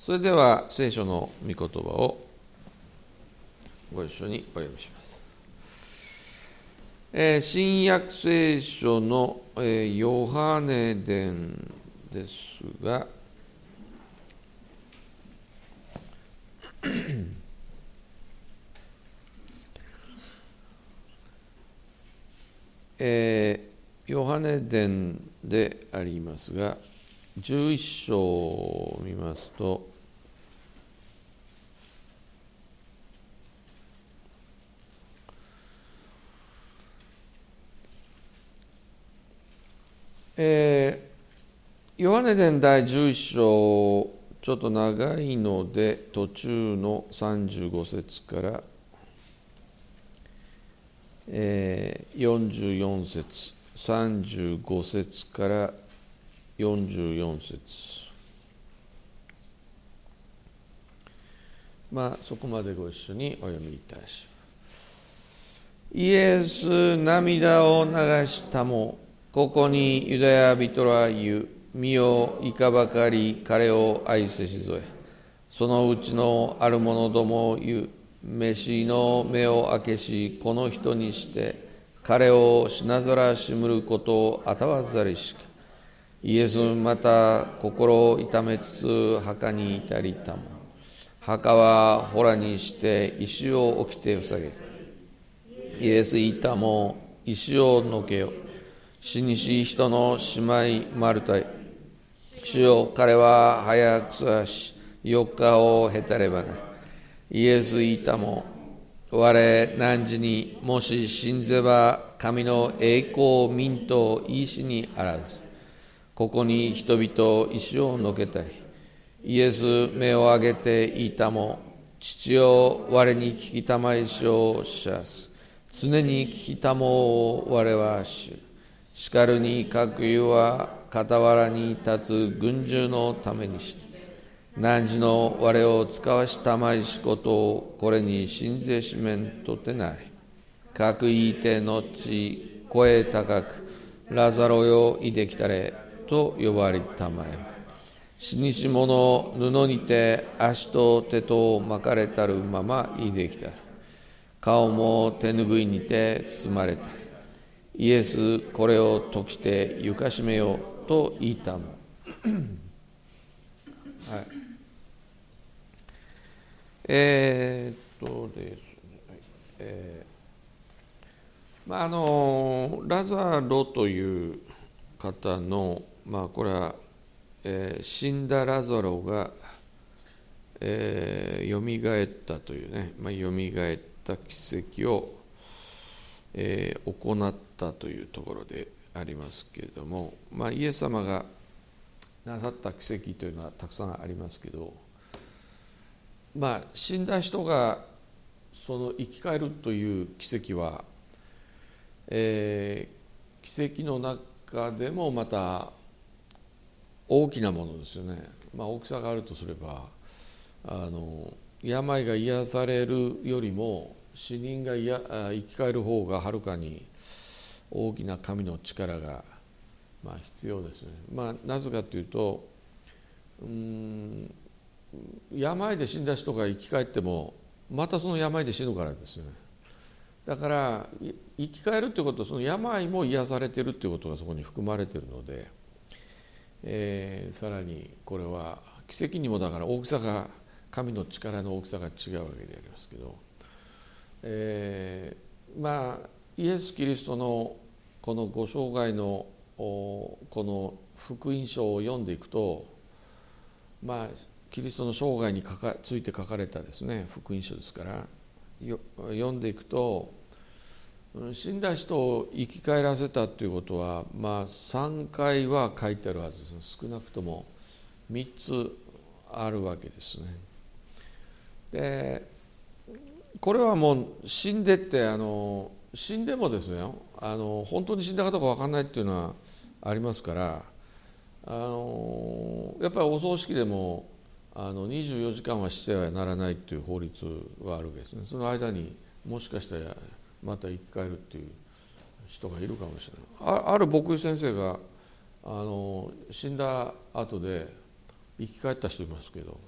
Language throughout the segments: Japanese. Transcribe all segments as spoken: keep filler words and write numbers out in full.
それでは聖書の御言葉をご一緒にお読みします。えー、新約聖書の、えー、ヨハネ伝ですが、えー、ヨハネ伝でありますが、じゅういっ章を見ますと、えー、ヨハネ伝第じゅういっ章、ちょっと長いので、途中のさんじゅうご節から、えー、よんじゅうよん節、さんじゅうご節からよんじゅうよん節、まあ、そこまでご一緒にお読みいたします。イエス涙を流したも、ここにユダヤ人は言う、見よいかばかり彼を愛せしぞえ。そのうちのある者ども言う、召しの目を開けし、この人にして彼をしなざらしむることをあたわざりしか。イエスまた心を痛めつつ墓に至りたも、墓は洞にして石を置きて塞げ、イエス言ったも石をのけよ。死にし人の姉妹マルタイ、主よ彼は早くさしよっかを経たればな。イエス言ったも、我汝にもし信ぜば神の栄光を見んと言いしにあらず。ここに人々石をのけたり、イエス目を上げて言ったも、父よ我に聞きたまいしをしゃす。常に聞きたもを我は知る。しかるに各湯は傍らに立つ群衆のためにして、汝の我を使わしたまいしことをこれに信ぜしめんとてなり。各言いて後声高く、ラザロよいできたれと呼ばれたまえ。死にし者布にて足と手と巻かれたるままいできたる。顔も手ぬぐいにて包まれた。イエスこれを解きてゆかしめようと言ったもはい、えー、っとですね、えー、まああのラザロという方の、まあこれは、えー、死んだラザロが、えー、よみがえったというね、まあ、よみがえった奇跡を、えー、行ったというところでありますけれども、まあ、イエス様がなさった奇跡というのはたくさんありますけど、まあ、死んだ人がその生き返るという奇跡は、えー、奇跡の中でもまた大きなものですよね。まあ、大きさがあるとすれば、あの病が癒されるよりも死人が生き返る方がはるかに大きな神の力が、まあ、必要ですね。まあ、なぜかというと、うーん病で死んだ人が生き返ってもまたその病で死ぬからですよね。だから生き返るということはその病も癒されているということがそこに含まれているので、えー、さらにこれは奇跡にもだから大きさが神の力の大きさが違うわけでありますけど、えー、まあイエス・キリストのこのご生涯のこの福音書を読んでいくと、まあキリストの生涯について書かれたですね福音書ですから、読んでいくと死んだ人を生き返らせたということは、まあさんかいは書いてあるはずです。少なくともみっつあるわけですね。でこれはもう死んでってあの死んでもですね、あの本当に死んだかどうか分かんないっていうのはありますから、あのやっぱりお葬式でもあのにじゅうよじかんはしてはならないという法律はあるわけですね。その間にもしかしたらまた生き返るっていう人がいるかもしれない。 あ, ある牧師先生があの死んだ後で生き返った人いますけど、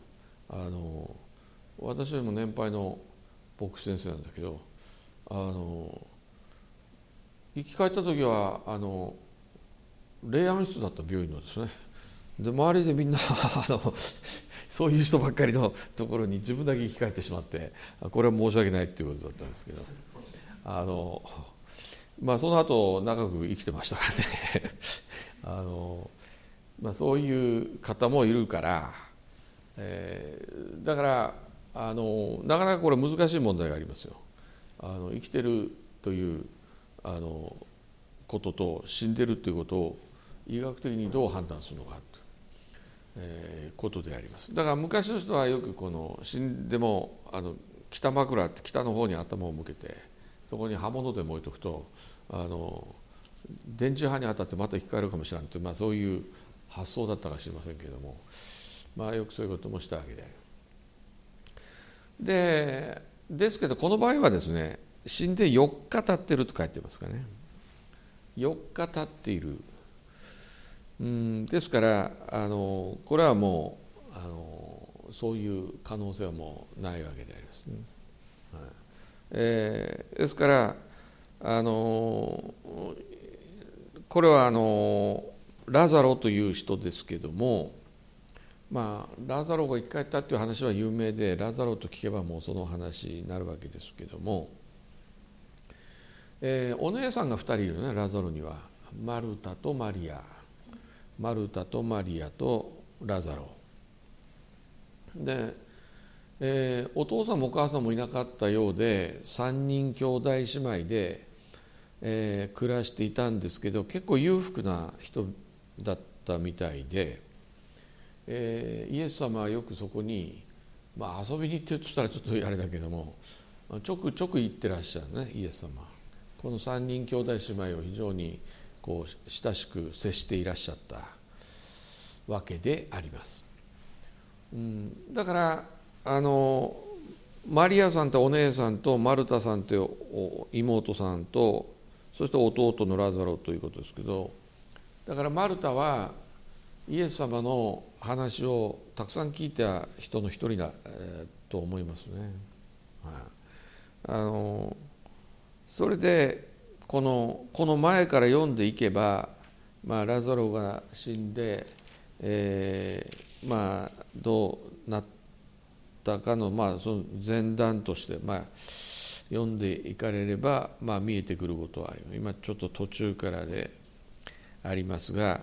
あの私よりも年配の牧師先生なんだけど、あの生き返った時はあの霊安室だった病院のですね。で周りでみんなあのそういう人ばっかりのところに自分だけ生き返ってしまって、これは申し訳ないっていうことだったんですけど、あのまあその後長く生きてましたからねあの、まあ、そういう方もいるから、えー、だからあのなかなかこれ難しい問題がありますよ。あの生きてるというあのことと死んでるということを医学的にどう判断するのかという、えー、ことであります。だから昔の人はよくこの死んでもあの北枕って北の方に頭を向けてそこに刃物でも置いとくとあの電磁波に当たってまた生き返るかもしれないという、まあ、そういう発想だったかもしれませんけれども、まあ、よくそういうこともしたわけである。でですけどこの場合はですね、死んでよっか経ってると書いてますかね。よっか経っている。うんですからあのこれはもうあのそういう可能性はもうないわけでありますね。はい、えー、ですからあのこれはあのラザロという人ですけども、まあ、ラザロが生き返ったという話は有名で、ラザロと聞けばもうその話になるわけですけども、えー、お姉さんがふたりいるね、ラザロには。マルタとマリア、マルタとマリアとラザロで、えー、お父さんもお母さんもいなかったようでさんにん兄弟姉妹で、えー、暮らしていたんですけど、結構裕福な人だったみたいで、えー、イエス様はよくそこに、まあ、遊びに行ってるとしたらちょっとあれだけどもちょくちょく行ってらっしゃるね、イエス様。このさんにん兄弟姉妹を非常にこう親しく接していらっしゃったわけであります。うん、だからあのマリアさんとお姉さんとマルタさんと妹さんとそして弟のラザロということですけど、だからマルタはイエス様の話をたくさん聞いた人の一人だ、えー、と思いますね。はい、あのそれでこのこの前から読んでいけば、まあ、ラザロが死んで、えー、まあどうなったかの、まあ、その前段として、まあ、読んでいかれれば、まあ、見えてくることはあります。今ちょっと途中からでありますが、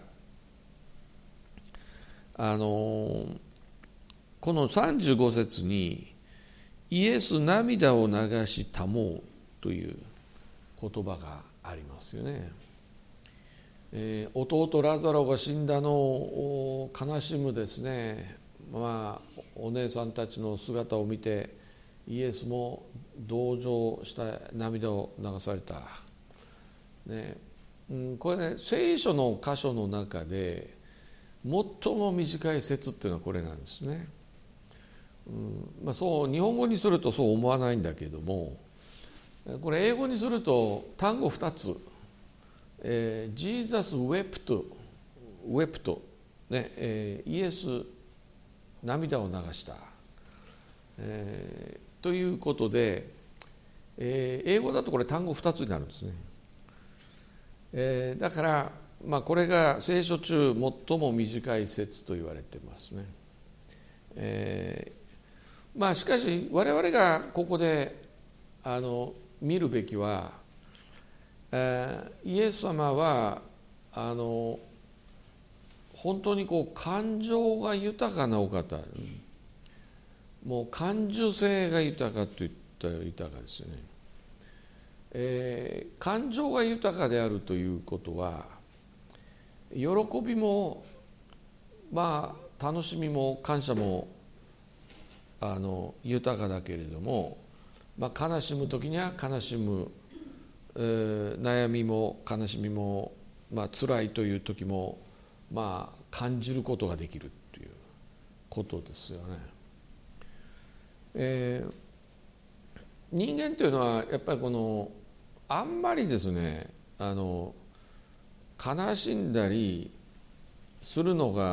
あのこのさんじゅうご節にイエス涙を流したもうという言葉がありますよね。えー、弟ラザロが死んだのを悲しむですね、まあ、お姉さんたちの姿を見てイエスも同情した涙を流された、ねうん、これね聖書の箇所の中で最も短い説っていうのはこれなんですね。うんまあ、そう日本語にするとそう思わないんだけども、これ英語にすると単語ふたつ、えー、Jesus wept wept、ねえー、イエス涙を流した、えー、ということで、えー、英語だとこれ単語ふたつになるんですね。えー、だから、まあ、これが聖書中最も短い説と言われてますね。えー、まあしかし我々がここであの見るべきは、えー、イエス様はあの本当にこう感情が豊かなお方、もう感受性が豊かと言ったら豊かですよね。えー、感情が豊かであるということは喜びもまあ楽しみも感謝もあの豊かだけれども、まあ、悲しむ時には悲しむ、えー、悩みも悲しみも、まあ辛いという時もまあ感じることができるということですよね。えー、人間というのはやっぱりこのあんまりですねあの悲しんだりするのが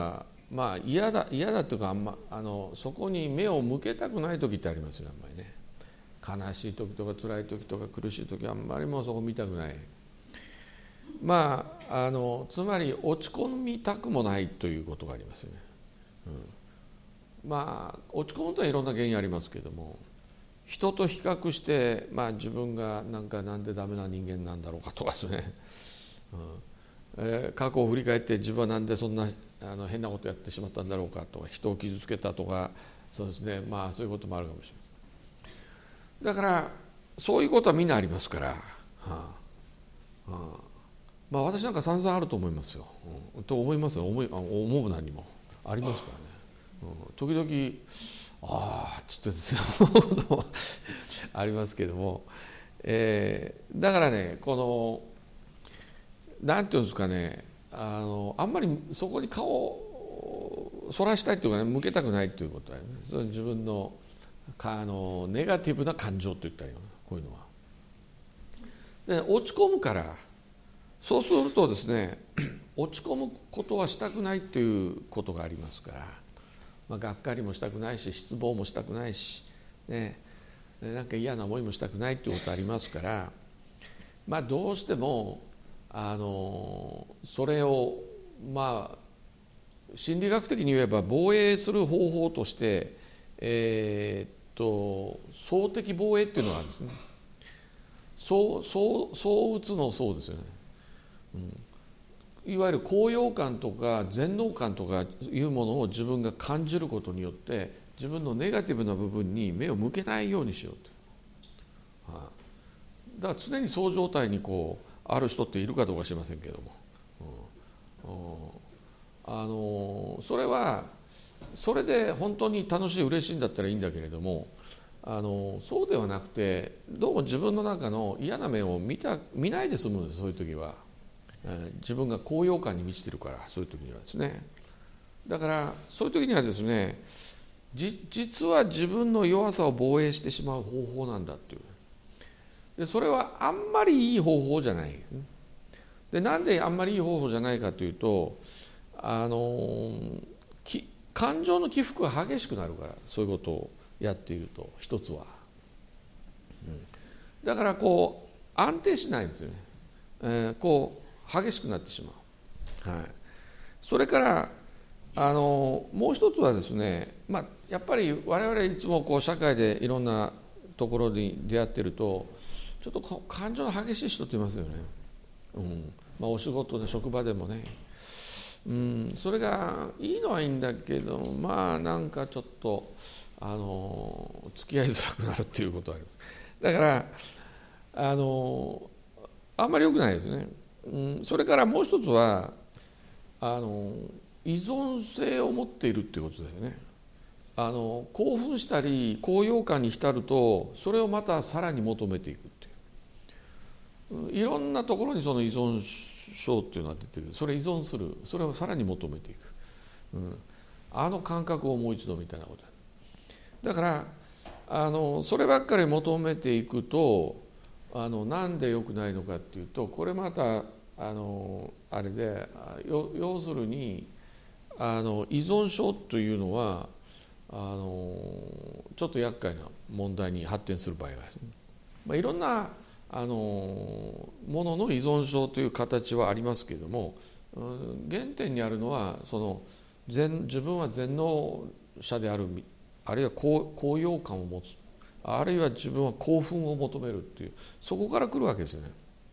まあ嫌だ嫌だというか、あんまあのそこに目を向けたくない時ってありますよね、あんまりね。悲しい時とか辛い時とか苦しい時、あんまりもうそこ見たくない。まああのつまり落ち込みたくもないということがありますよね。うん、まあ落ち込むとはいろんな原因ありますけども、人と比較して、まあ、自分がなんかなんでダメな人間なんだろうかとかですね、うんえー、過去を振り返って自分はなんでそんなあの変なことやってしまったんだろうかとか、人を傷つけたとか、そうですね、まあそういうこともあるかもしれません。だからそういうことはみんなありますから、はあはあ、まあ私なんか散々あると思いますよ、うん、と思いますよ。思い思う何もありますからね、うん、時々ああちょっと思うこともありますけども、えー、だからね、このなんていうんですかね、あのあんまりそこに顔をそらしたいというか、ね、向けたくないということは、ね、その自分のあのネガティブな感情といったらいいのかな、こういうのは。で落ち込むから、そうするとですね、落ち込むことはしたくないということがありますから、まあ、がっかりもしたくないし、失望もしたくないし、ね、なんか嫌な思いもしたくないということありますから、まあ、どうしてもあのそれをまあ心理学的に言えば防衛する方法として、えー、っと相的防衛っていうのがあるんですね。そうそうそう打つのそうですよね、うん、いわゆる高揚感とか全能感とかいうものを自分が感じることによって、自分のネガティブな部分に目を向けないようにしようと、はあ、だから常にそう状態にこうある人っているかどうか知りませんけども、うん、あのそれはそれで本当に楽しい嬉しいんだったらいいんだけれども、あのそうではなくて、どうも自分の中の嫌な面を見た見ないで済むんです。そういう時は、えー、自分が高揚感に満ちてるから、そういう時にはですね。だからそういう時にはですね、じ実は自分の弱さを防衛してしまう方法なんだっていう。でそれはあんまりいい方法じゃないですね。でなんであんまりいい方法じゃないかというと、あのき感情の起伏が激しくなるから、そういうことをやっていると、一つは、うん、だからこう安定しないんですよね、えー、こう激しくなってしまう、はい、それからあのもう一つはですね、まあ、やっぱり我々いつもこう社会でいろんなところに出会ってると、ちょっと感情の激しい人っていますよね、うんまあ、お仕事で職場でもね、うん、それがいいのはいいんだけど、まあなんかちょっとあの付き合いづらくなるっていうことがあります。だからあのあんまり良くないですね、うん、それからもう一つはあの依存性を持っているっていうことですよね。あの興奮したり高揚感に浸ると、それをまたさらに求めていくっていう、いろんなところにその依存症っていうのが出てる。それ依存する、それをさらに求めていく、うん、あの感覚をもう一度みたいなことだからあのそればっかり求めていくと、あのなんで良くないのかっていうと、これまたあのあれで、要するにあの依存症というのはあのちょっと厄介な問題に発展する場合があるんですね。まあ、いろんなあのものの依存症という形はありますけれども、原点にあるのはその全自分は全能者である、あるいは高高揚感を持つ、あるいは自分は興奮を求めるっていう、そこから来るわけですよね。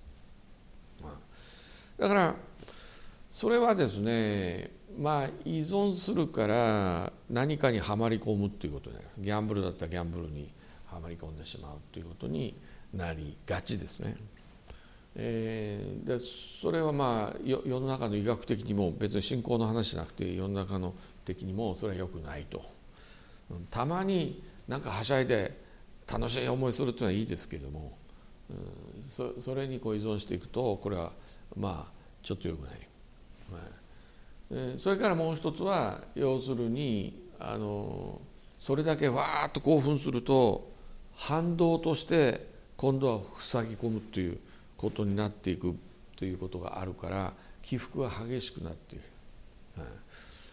だからそれはですね、まあ依存するから何かにはまり込むっていうことになる。ギャンブルだったらギャンブルにはまり込んでしまうということになりがちですね。えー、でそれはまあ世の中の医学的にも、別に信仰の話じゃなくて世の中の的にもそれは良くないと。たまになんかはしゃいで楽しい思いするというのはいいですけども、うん、そ, それにこう依存していくと、これはまあちょっと良くない、はい、それからもう一つは、要するにあのそれだけわーっと興奮すると反動として今度は塞ぎ込むということになっていくということがあるから、起伏が激しくなっている、はい、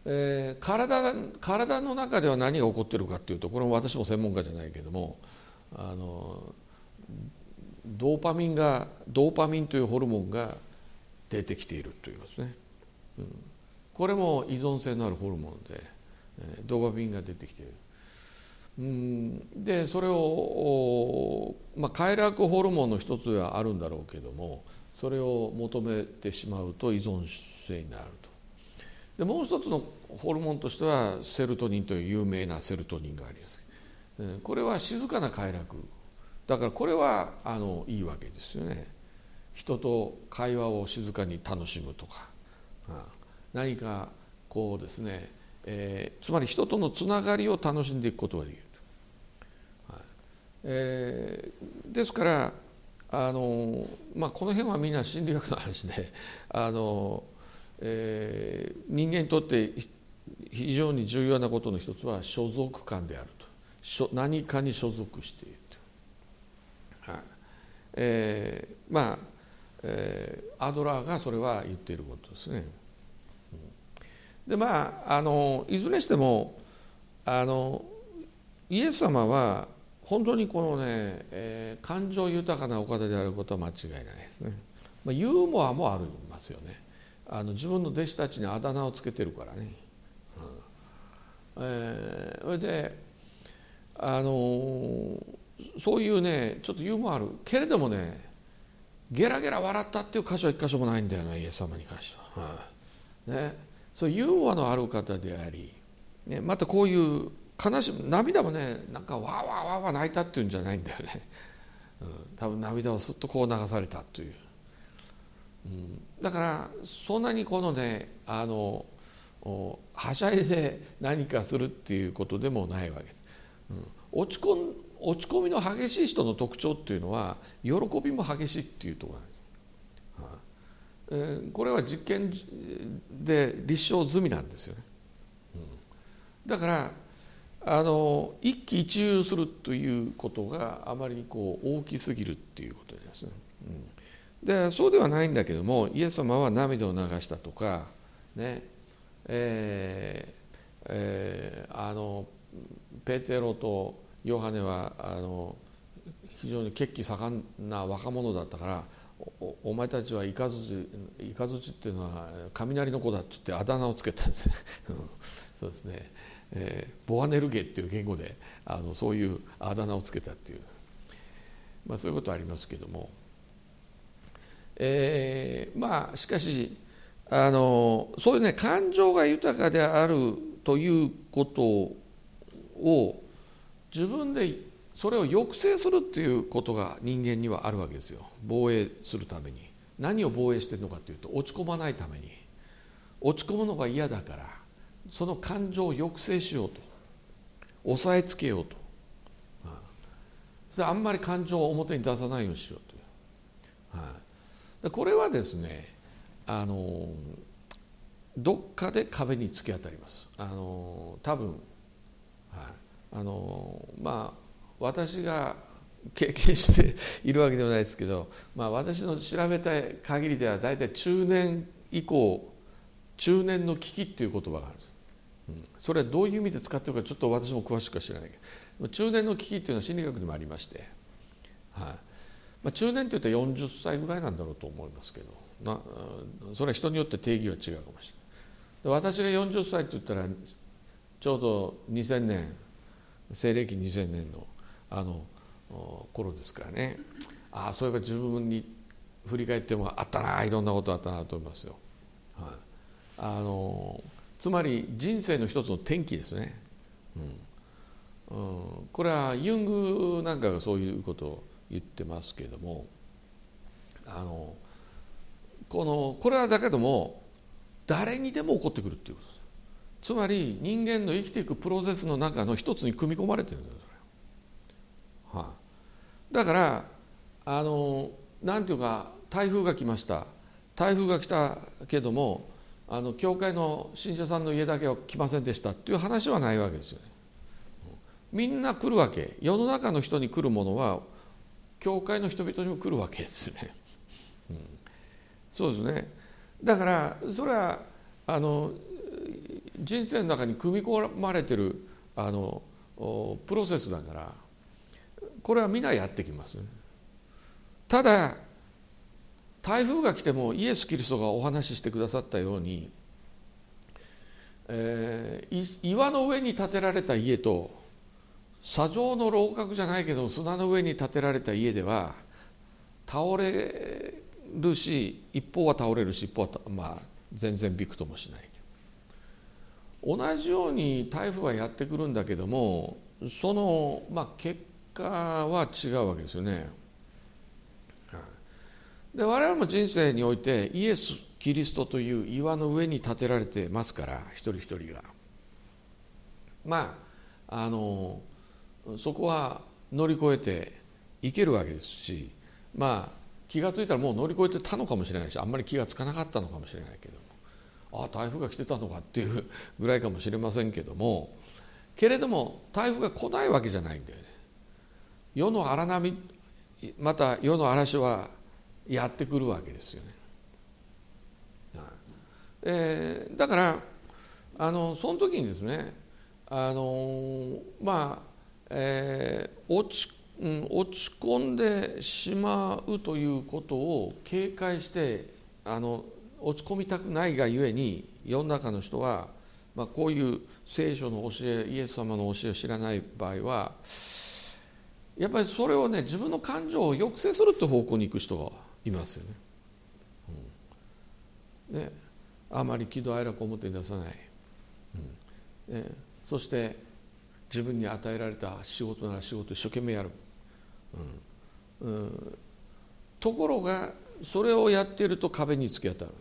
えー、体, 体の中では何が起こっているかというと、これも私も専門家じゃないけども、あのドーパミンがドーパミンというホルモンが出てきているということですね、うん、これも依存性のあるホルモンで、えー、ドーパミンが出てきている、うん、でそれを、まあ、快楽ホルモンの一つではあるんだろうけども、それを求めてしまうと依存性になると。でもう一つのホルモンとしてはセロトニンという有名なセロトニンがあります。これは静かな快楽だから、これはあのいいわけですよね。人と会話を静かに楽しむとか、何かこうですね、えー、つまり人とのつながりを楽しんでいくことができると、はいえー、ですからあの、まあ、この辺はみんな心理学の話であのえー、人間にとって非常に重要なことの一つは所属感であると。何かに所属していると、はいえー、まあ、えー、アドラーがそれは言っていることですね。でまああのいずれにしてもあのイエス様は本当にこのね、えー、感情豊かなお方であることは間違いないですね。まあ、ユーモアもありますよね。あの自分の弟子たちにあだ名をつけてるからね、うんえー、それであのー、そういうねちょっとユーモアあるけれどもね、ゲラゲラ笑ったっていう箇所は一箇所もないんだよな、イエス様に関しては、うんね、そういうユーモアのある方であり、ね、またこういう悲しみ涙もねなんかわーわーわーわー泣いたっていうんじゃないんだよね、うん、多分涙をすっとこう流されたという。うん、だからそんなにこのねあのはしゃいで何かするっていうことでもないわけです、うん、落ち込ん落ち込みの激しい人の特徴っていうのは喜びも激しいっていうところなんです、はあえー、これは実験で立証済みなんですよね、うん、だからあの一喜一憂するということがあまりにこう大きすぎるっていうことですね、うんでそうではないんだけども、イエス様は涙を流したとかね、えーえー、あのペテロとヨハネはあの非常に血気盛んな若者だったから、 お, お前たちはイカズチイカズチっていうのは雷の子だって言ってあだ名をつけたんですねそうですね、えー、ボアネルゲっていう言語であのそういうあだ名をつけたっていう、まあ、そういうことはありますけども、えー、まあしかしあのそういうね感情が豊かであるということを自分でそれを抑制するっていうことが人間にはあるわけですよ。防衛するために何を防衛しているのかというと、落ち込まないために、落ち込むのが嫌だからその感情を抑制しようと、抑えつけようと、それあんまり感情を表に出さないようにしようという、はい、これはですねあのどっかで壁に突き当たります。あの多分、はい、あのまあ私が経験しているわけではないですけど、まあ、私の調べた限りでは大体中年以降、中年の危機っていう言葉があるんです、うん、それはどういう意味で使っているかちょっと私も詳しくは知らないけど、中年の危機っていうのは心理学にもありまして、はいまあ、中年って言ったらよんじゅっさいぐらいなんだろうと思いますけど、なそれは人によって定義は違うかもしれない。で私がよんじゅっさいって言ったらちょうどにせんねん、西暦にせんねんのあの頃ですからね、ああそういえば自分に振り返ってもあったな、いろんなことあったなと思いますよ、はい、あのつまり人生の一つの転機ですね、うんうん、これはユングなんかがそういうことを言ってますけれども、あのこのこれはだけども誰にでも起こってくるっていうことです。つまり人間の生きていくプロセスの中の一つに組み込まれてるんですよ、それは、はい、だからあのなんていうか、台風が来ました、台風が来たけどもあの教会の信者さんの家だけは来ませんでしたっていう話はないわけですよね。みんな来るわけ、世の中の人に来るものは教会の人々にも来るわけですね、うん、そうですね。だからそれはあの人生の中に組み込まれてるあのプロセスだから、これは皆やってきますね。ただ台風が来てもイエス・キリストがお話ししてくださったように、えー、岩の上に建てられた家と砂上の楼閣じゃないけど砂の上に建てられた家では倒れるし、一方は倒れるし、一方は、まあ、全然びくともしない。同じように台風はやってくるんだけども、その、まあ、結果は違うわけですよね。で我々も人生においてイエス・キリストという岩の上に建てられてますから、一人一人がまああのそこは乗り越えていけるわけですし、まあ気がついたらもう乗り越えてたのかもしれないし、あんまり気がつかなかったのかもしれないけども、ああ台風が来てたのかっていうぐらいかもしれませんけども、けれども台風が来ないわけじゃないんだよね。世の荒波、また世の嵐はやってくるわけですよね。えー、だからあのその時にですね、あのまあ、えー、落ち、うん、落ち込んでしまうということを警戒して、あの落ち込みたくないがゆえに世の中の人は、まあ、こういう聖書の教え、イエス様の教えを知らない場合はやっぱりそれをね、自分の感情を抑制するって方向に行く人がいますよね。うん、ね、あまり喜怒哀楽を表に出さない、うんね、そして自分に与えられた仕事なら仕事を一生懸命やる、うんうん、ところがそれをやっていると壁に突き当たる、ね、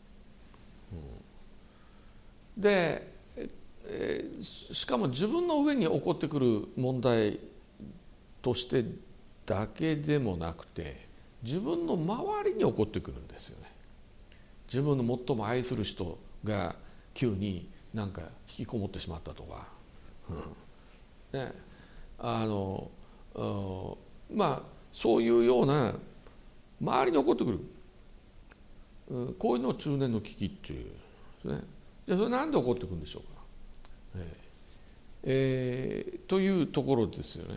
うん、で、えー、しかも自分の上に起こってくる問題としてだけでもなくて、自分の周りに起こってくるんですよね。自分の最も愛する人が急になんか引きこもってしまったとか、うんね、あのまあそういうような周りに起こってくる、うん、こういうのを中年の危機っていうですね。じゃあそれなんで起こってくるんでしょうか、えーえー、というところですよね。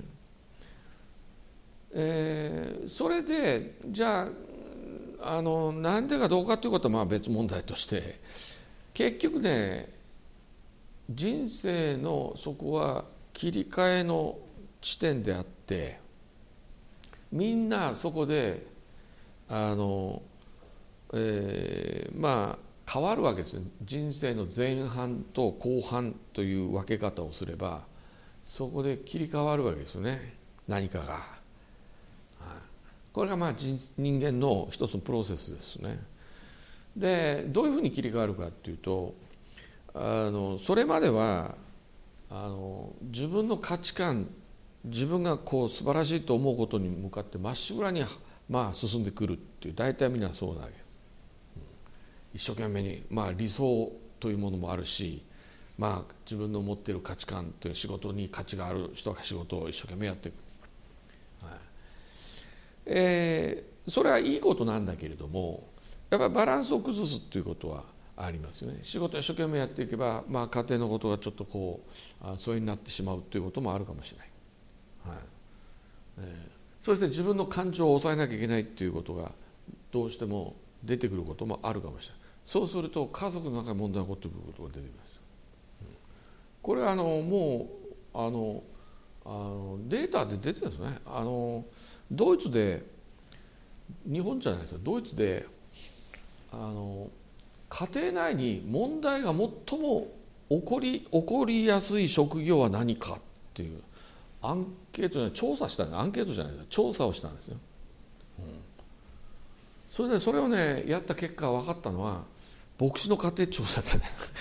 えー、それでじゃああのなんでかどうかということはまあ別問題として、結局ね、人生のそこは切り替えの地点であって、みんなそこであの、えー、まあ変わるわけですね。人生の前半と後半という分け方をすればそこで切り替わるわけですよね、何かが。これがまあ 人, 人間の一つのプロセスですね。でどういうふうに切り替わるかっていうと、あのそれまではあの自分の価値観、自分がこう素晴らしいと思うことに向かってまっしぐらに、まあ、進んでくるっていう、大体みんなそうなわけです。一生懸命に、まあ、理想というものもあるし、まあ、自分の持っている価値観という仕事に価値がある人が仕事を一生懸命やっていく。えー、それはいいことなんだけれども、やっぱりバランスを崩すということはありますよね。仕事を一生懸命やっていけば、まあ、家庭のことがちょっとこうあ疎遠になってしまうということもあるかもしれない、はいえー、そして自分の感情を抑えなきゃいけないということがどうしても出てくることもあるかもしれない。そうすると家族の中に問題が起こってくることが出てきます、うん、これはあのもうあのあのデータで出てるんですね。あのドイツで、日本じゃないですよ、ドイツであの家庭内に問題が最も起こり、起こりやすい職業は何かっていうアンケートじゃない、調査したんです。アンケートじゃないです、調査をしたんですよ、うん、それでそれをねやった結果分かったのは牧師の家庭調査だったね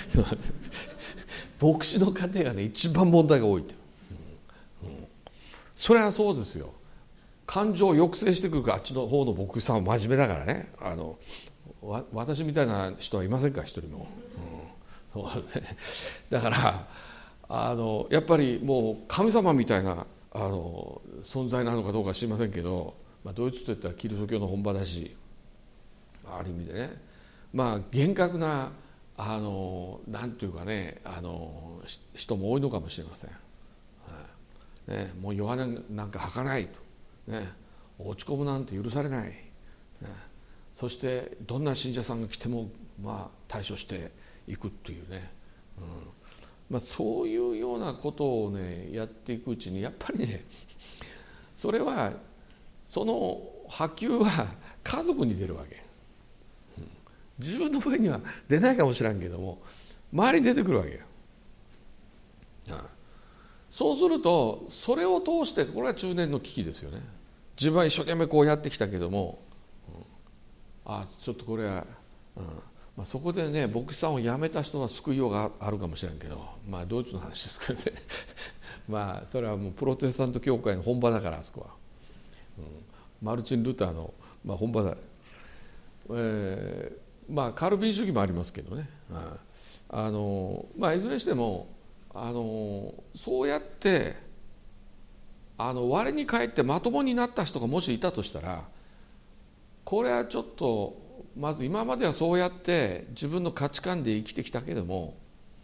牧師の家庭がね一番問題が多いって、うんうん、それはそうですよ。感情を抑制してくるから、あっちの方の牧師さんは真面目だからね、あのわ私みたいな人はいませんか一人も、うん、そうね、だからあのやっぱりもう神様みたいなあの存在なのかどうか知りませんけど、まあ、ドイツといったらキリスト教の本場だし、ある意味でね、まあ厳格なあのなんていうかね、あの人も多いのかもしれません、はいね、もう弱音なんか吐かないと、ね、落ち込むなんて許されない、ね、そしてどんな信者さんが来ても、まあ、対処していくっていうね、うんまあ、そういうようなことをねやっていくうちにやっぱりね、それはその波及は家族に出るわけ、うん、自分の上には出ないかもしれんけども周りに出てくるわけよ、うん、そうするとそれを通して、これは中年の危機ですよね。自分は一生懸命こうやってきたけども、うん、あちょっとこれは、うんまあ、そこでね牧師さんを辞めた人は救いようがあるかもしれんけど、まあドイツの話ですけどねまあそれはもうプロテスタント教会の本場だから、あそこは、うん、マルチン・ルターの、まあ、本場だ、えー、まあカルビン主義もありますけどね、うん、あのまあいずれにしてもあのそうやってあの我に返ってまともになった人がもしいたとしたら、これはちょっとまず今まではそうやって自分の価値観で生きてきたけども、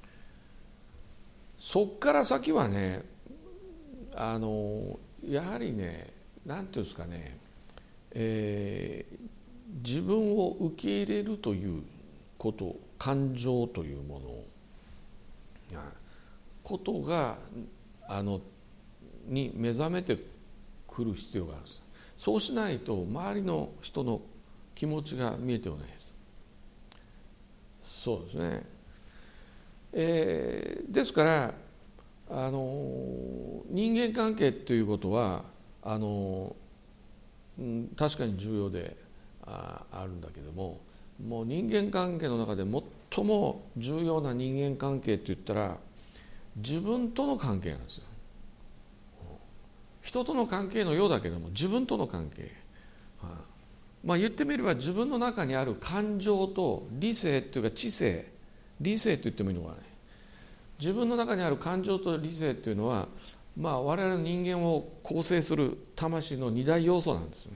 そっから先はね、あのやはりね、なんていうんですかね、えー、自分を受け入れるということ、感情というものことがあのに目覚めてくる必要があるんです。そうしないと周りの人の気持ちが見えてこないです。そうですね、えー、ですからあの人間関係ということはあの、うん、確かに重要で あ, あるんだけども、もう人間関係の中で最も重要な人間関係って言ったら自分との関係なんですよ。人との関係のようだけども自分との関係、まあ言ってみれば自分の中にある感情と理性というか知性、理性と言ってもいいのかな、自分の中にある感情と理性というのは、まあ、我々の人間を構成する魂の二大要素なんですよね。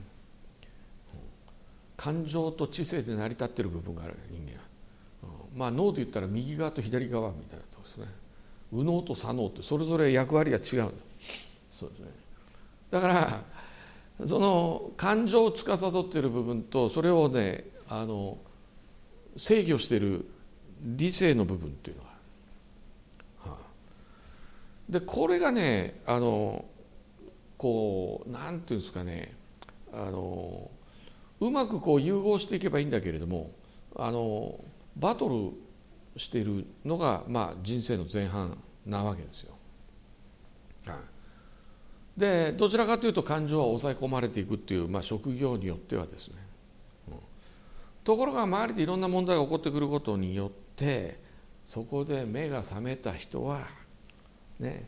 感情と知性で成り立っている部分がある人間は、まあ脳で言ったら右側と左側みたいなところですね。右脳と左脳ってそれぞれ役割が違う。そうですね。だからその感情を司っている部分とそれをねあの制御している理性の部分っていうのが、はあ、でこれがねあのこうなんていうんですかね、あのうまくこう融合していけばいいんだけれども、あのバトルしているのが、まあ、人生の前半なわけですよ。はあでどちらかというと感情は抑え込まれていくっていう、まあ、職業によってはですね、うん、ところが周りでいろんな問題が起こってくることによってそこで目が覚めた人はね、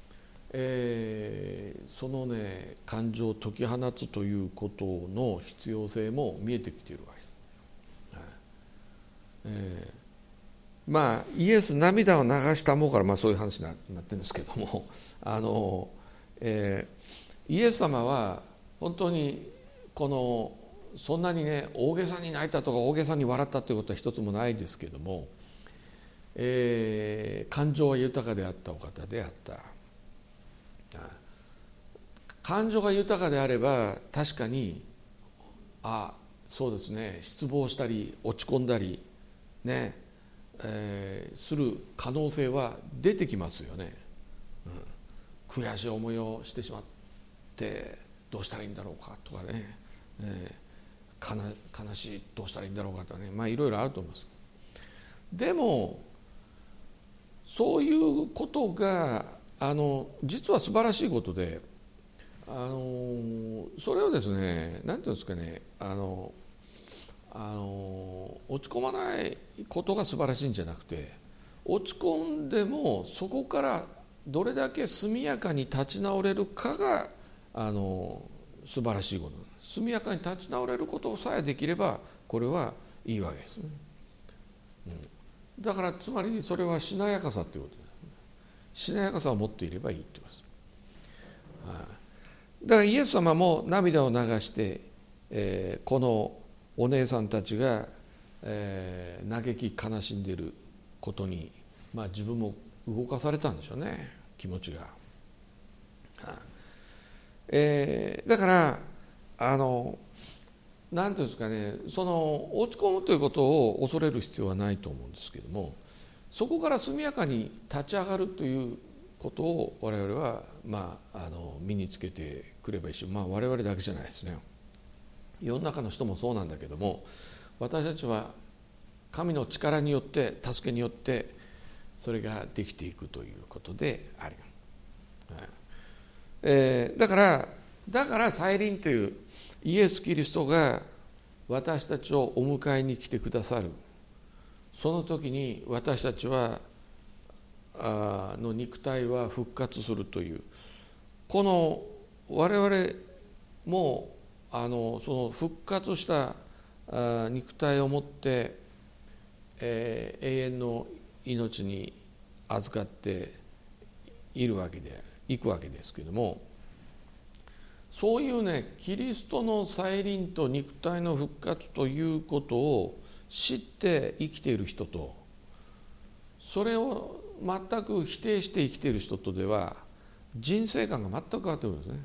えー、そのね感情を解き放つということの必要性も見えてきているわけです、はいえー、まあイエス涙を流したもうから、まあ、そういう話になってるんですけどもあのえー、イエス様は本当にこのそんなにね大げさに泣いたとか大げさに笑ったということは一つもないですけども、えー、感情は豊かであったお方であった。感情が豊かであれば確かにあそうですね失望したり落ち込んだりね、えー、する可能性は出てきますよね。悔しい思いをしてしまってどうしたらいいんだろうかとかね、えー、悲しいどうしたらいいんだろうかとかね、まあいろいろあると思います。でもそういうことがあの実は素晴らしいことで、あのそれをですね何ていうんですかね、あのあの落ち込まないことが素晴らしいんじゃなくて、落ち込んでもそこからどれだけ速やかに立ち直れるかがあの素晴らしいこと。速やかに立ち直れることさえできればこれはいいわけですね、うん、だからつまりそれはしなやかさということです。しなやかさを持っていればいいということです、はあ、だからイエス様も涙を流して、えー、このお姉さんたちがえー、嘆き悲しんでいることに、まあ、自分も動かされたんでしょうね、気持ちが。はあえー、だからあのなんていうんですかね、その落ち込むということを恐れる必要はないと思うんですけども、そこから速やかに立ち上がるということを我々は、まあ、あの身につけてくればいいし、まあ、我々だけじゃないですね。世の中の人もそうなんだけども、私たちは神の力によって助けによってそれができていくということである、はいえー、だからだから再臨というイエス・キリストが私たちをお迎えに来てくださる、その時に私たちはあの肉体は復活するという、この我々もあのその復活したあ肉体を持って、えー、永遠の命に預かっているわけでいくわけですけれども、そういうねキリストの再臨と肉体の復活ということを知って生きている人と、それを全く否定して生きている人とでは人生観が全く変わってくるんですね。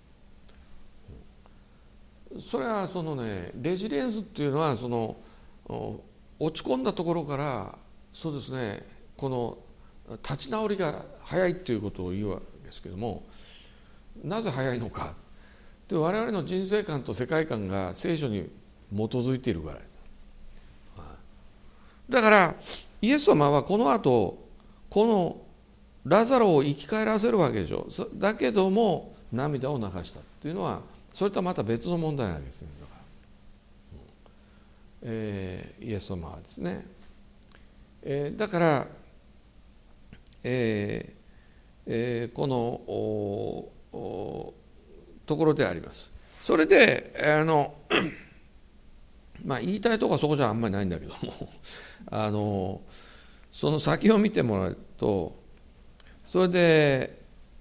それはそのねレジリエンスっていうのはその落ち込んだところからそうですねこの立ち直りが早いっていうことを言うわけですけども、なぜ早いのかで、我々の人生観と世界観が聖書に基づいているからです。だからイエス様はこの後このラザロを生き返らせるわけでしょ。だけども涙を流したっていうのはそれとはまた別の問題なんですね。だから、えー、イエス様はですね、えー、だから、えーえー、このおおところであります。それであのまあ言いたいところはそこじゃあんまりないんだけどもあのその先を見てもらうと、それで、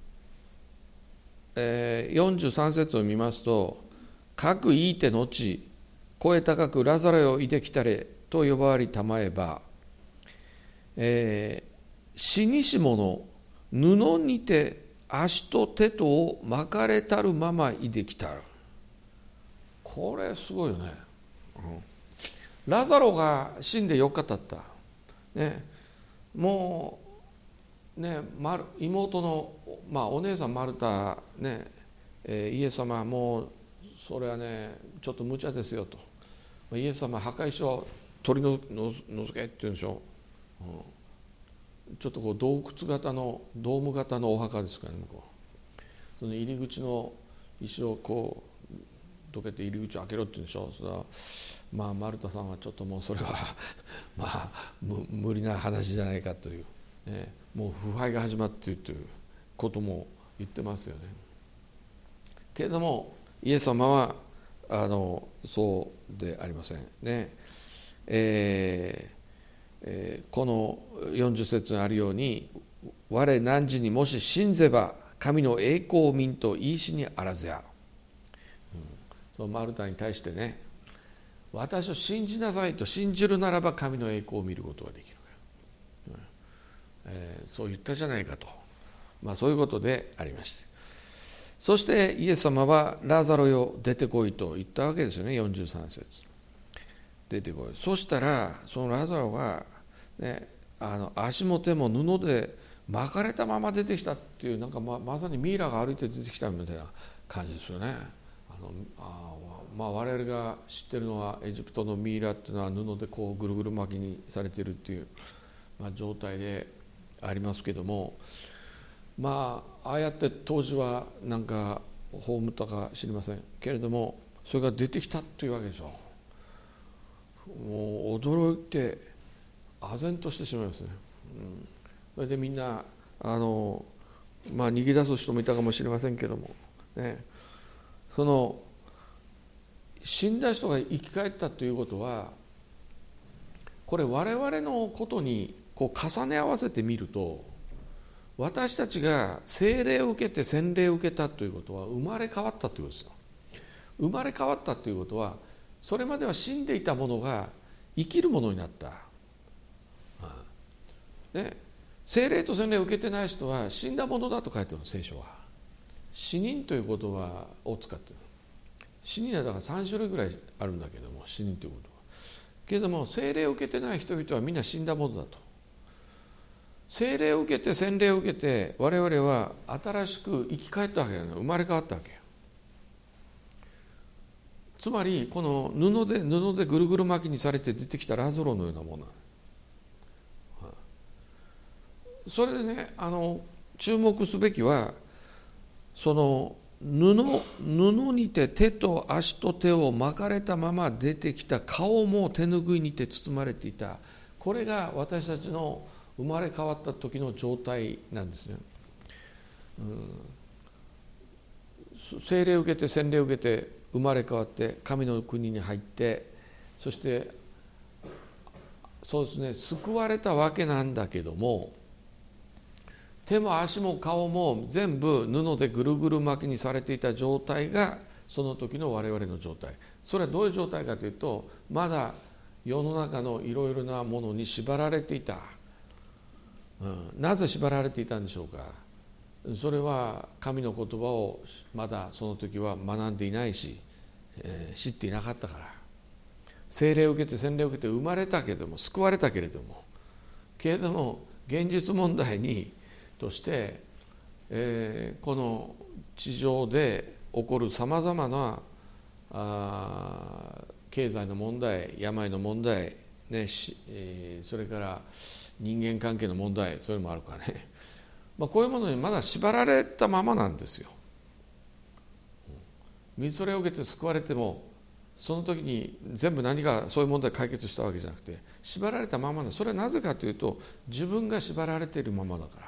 えー、よんじゅうさん節を見ますと、かくいいてのち声高くラザロよいできたれと呼ばわりたまえば、えー、死にし者布にて足と手とを巻かれたるままいできたる。これすごいよね、うん、ラザロが死んでよっか経った、ね、もうね妹の、まあ、お姉さんマルタ、ねえー、イエス様はもうそれはねちょっと無茶ですよと、イエス様は墓石を取り除けって言うんでしょ、うん、ちょっとこう洞窟型のドーム型のお墓ですからね、こうその入り口の石をこうどけて入り口を開けろって言うんでしょ。それはまあマルタさんはちょっともうそれはまあ無理な話じゃないかという、ね、もう腐敗が始まっているということも言ってますよね。けれどもイエス様はあのそうでありませんね。えーえー、このよんじゅう節にあるように、我汝にもし信ぜば神の栄光を見んと言いしにあらずや、うん、そのマルタに対してね、私を信じなさいと、信じるならば神の栄光を見ることができる、うんえー、そう言ったじゃないかと、まあ、そういうことでありまして、そしてイエス様はラザロよ出てこいと言ったわけですよね。よんじゅうさん節出てこい。そしたらそのラザロが、ね、あの足も手も布で巻かれたまま出てきたっていう、なんか ま, まさにミイラが歩いて出てきたみたいな感じですよね。あのあ、まあ、我々が知ってるのはエジプトのミイラっていうのは布でこうぐるぐる巻きにされているっていう、まあ、状態でありますけども、まあああやって当時はなんか葬ったか知りませんけれども、それが出てきたというわけでしょ。もう驚いて唖然としてしまいますね、うん、それでみんなあの、まあ、逃げ出す人もいたかもしれませんけども、ね、その死んだ人が生き返ったということは、これ我々のことにこう重ね合わせてみると、私たちが聖霊を受けて洗礼を受けたということは生まれ変わったということですよ。生まれ変わったということは、それまでは死んでいたものが生きるものになった。で聖霊と洗礼を受けてない人は死んだものだと書いてるの、聖書は。死人という言葉を使っている。死人はだからさん種類ぐらいあるんだけども、死人ということは。けれども聖霊を受けてない人々はみんな死んだものだと。聖霊を受けて洗礼を受けて我々は新しく生き返ったわけだよ、生まれ変わったわけよ。つまりこの布で布でぐるぐる巻きにされて出てきたラザロのようなものなの。それでね、あの注目すべきはその布布にて手と足と手を巻かれたまま出てきた顔も手ぬぐいにて包まれていた。これが私たちの生まれ変わった時の状態なんですね。うん、聖霊を受けて洗礼を受けて生まれ変わって神の国に入って、そしてそうですね、救われたわけなんだけども、手も足も顔も全部布でぐるぐる巻きにされていた状態がその時の我々の状態。それはどういう状態かというと、まだ世の中のいろいろなものに縛られていた。うん、なぜ縛られていたんでしょうか。それは神の言葉をまだその時は学んでいないし、えー、知っていなかったから。聖霊を受けて洗礼を受けて生まれたけれども、救われたけれども、けれども現実問題にとして、えー、この地上で起こるさまざまなあ経済の問題、病の問題、ねしえー、それから人間関係の問題、それもあるからね、まあ、こういうものにまだ縛られたままなんですよ。水それを受けて救われてもその時に全部何かそういう問題解決したわけじゃなくて、縛られたままな。それはなぜかというと、自分が縛られているままだから、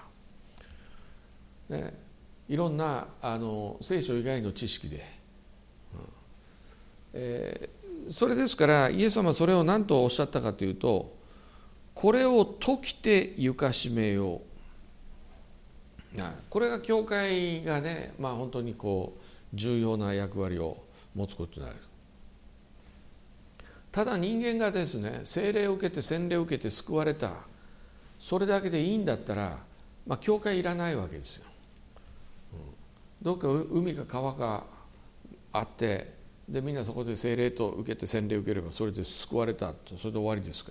ね、いろんなあの聖書以外の知識で、うんえー、それですからイエス様はそれを何とおっしゃったかというと、これを解きてゆかしめよう。これが教会がね、まあ本当にこう重要な役割を持つことになる。ただ人間がですね、聖霊を受けて洗礼を受けて救われた、それだけでいいんだったら、まあ、教会いらないわけですよ。どっか海か川があって、でみんなそこで聖霊と受けて洗礼を受ければそれで救われたと、それで終わりですから、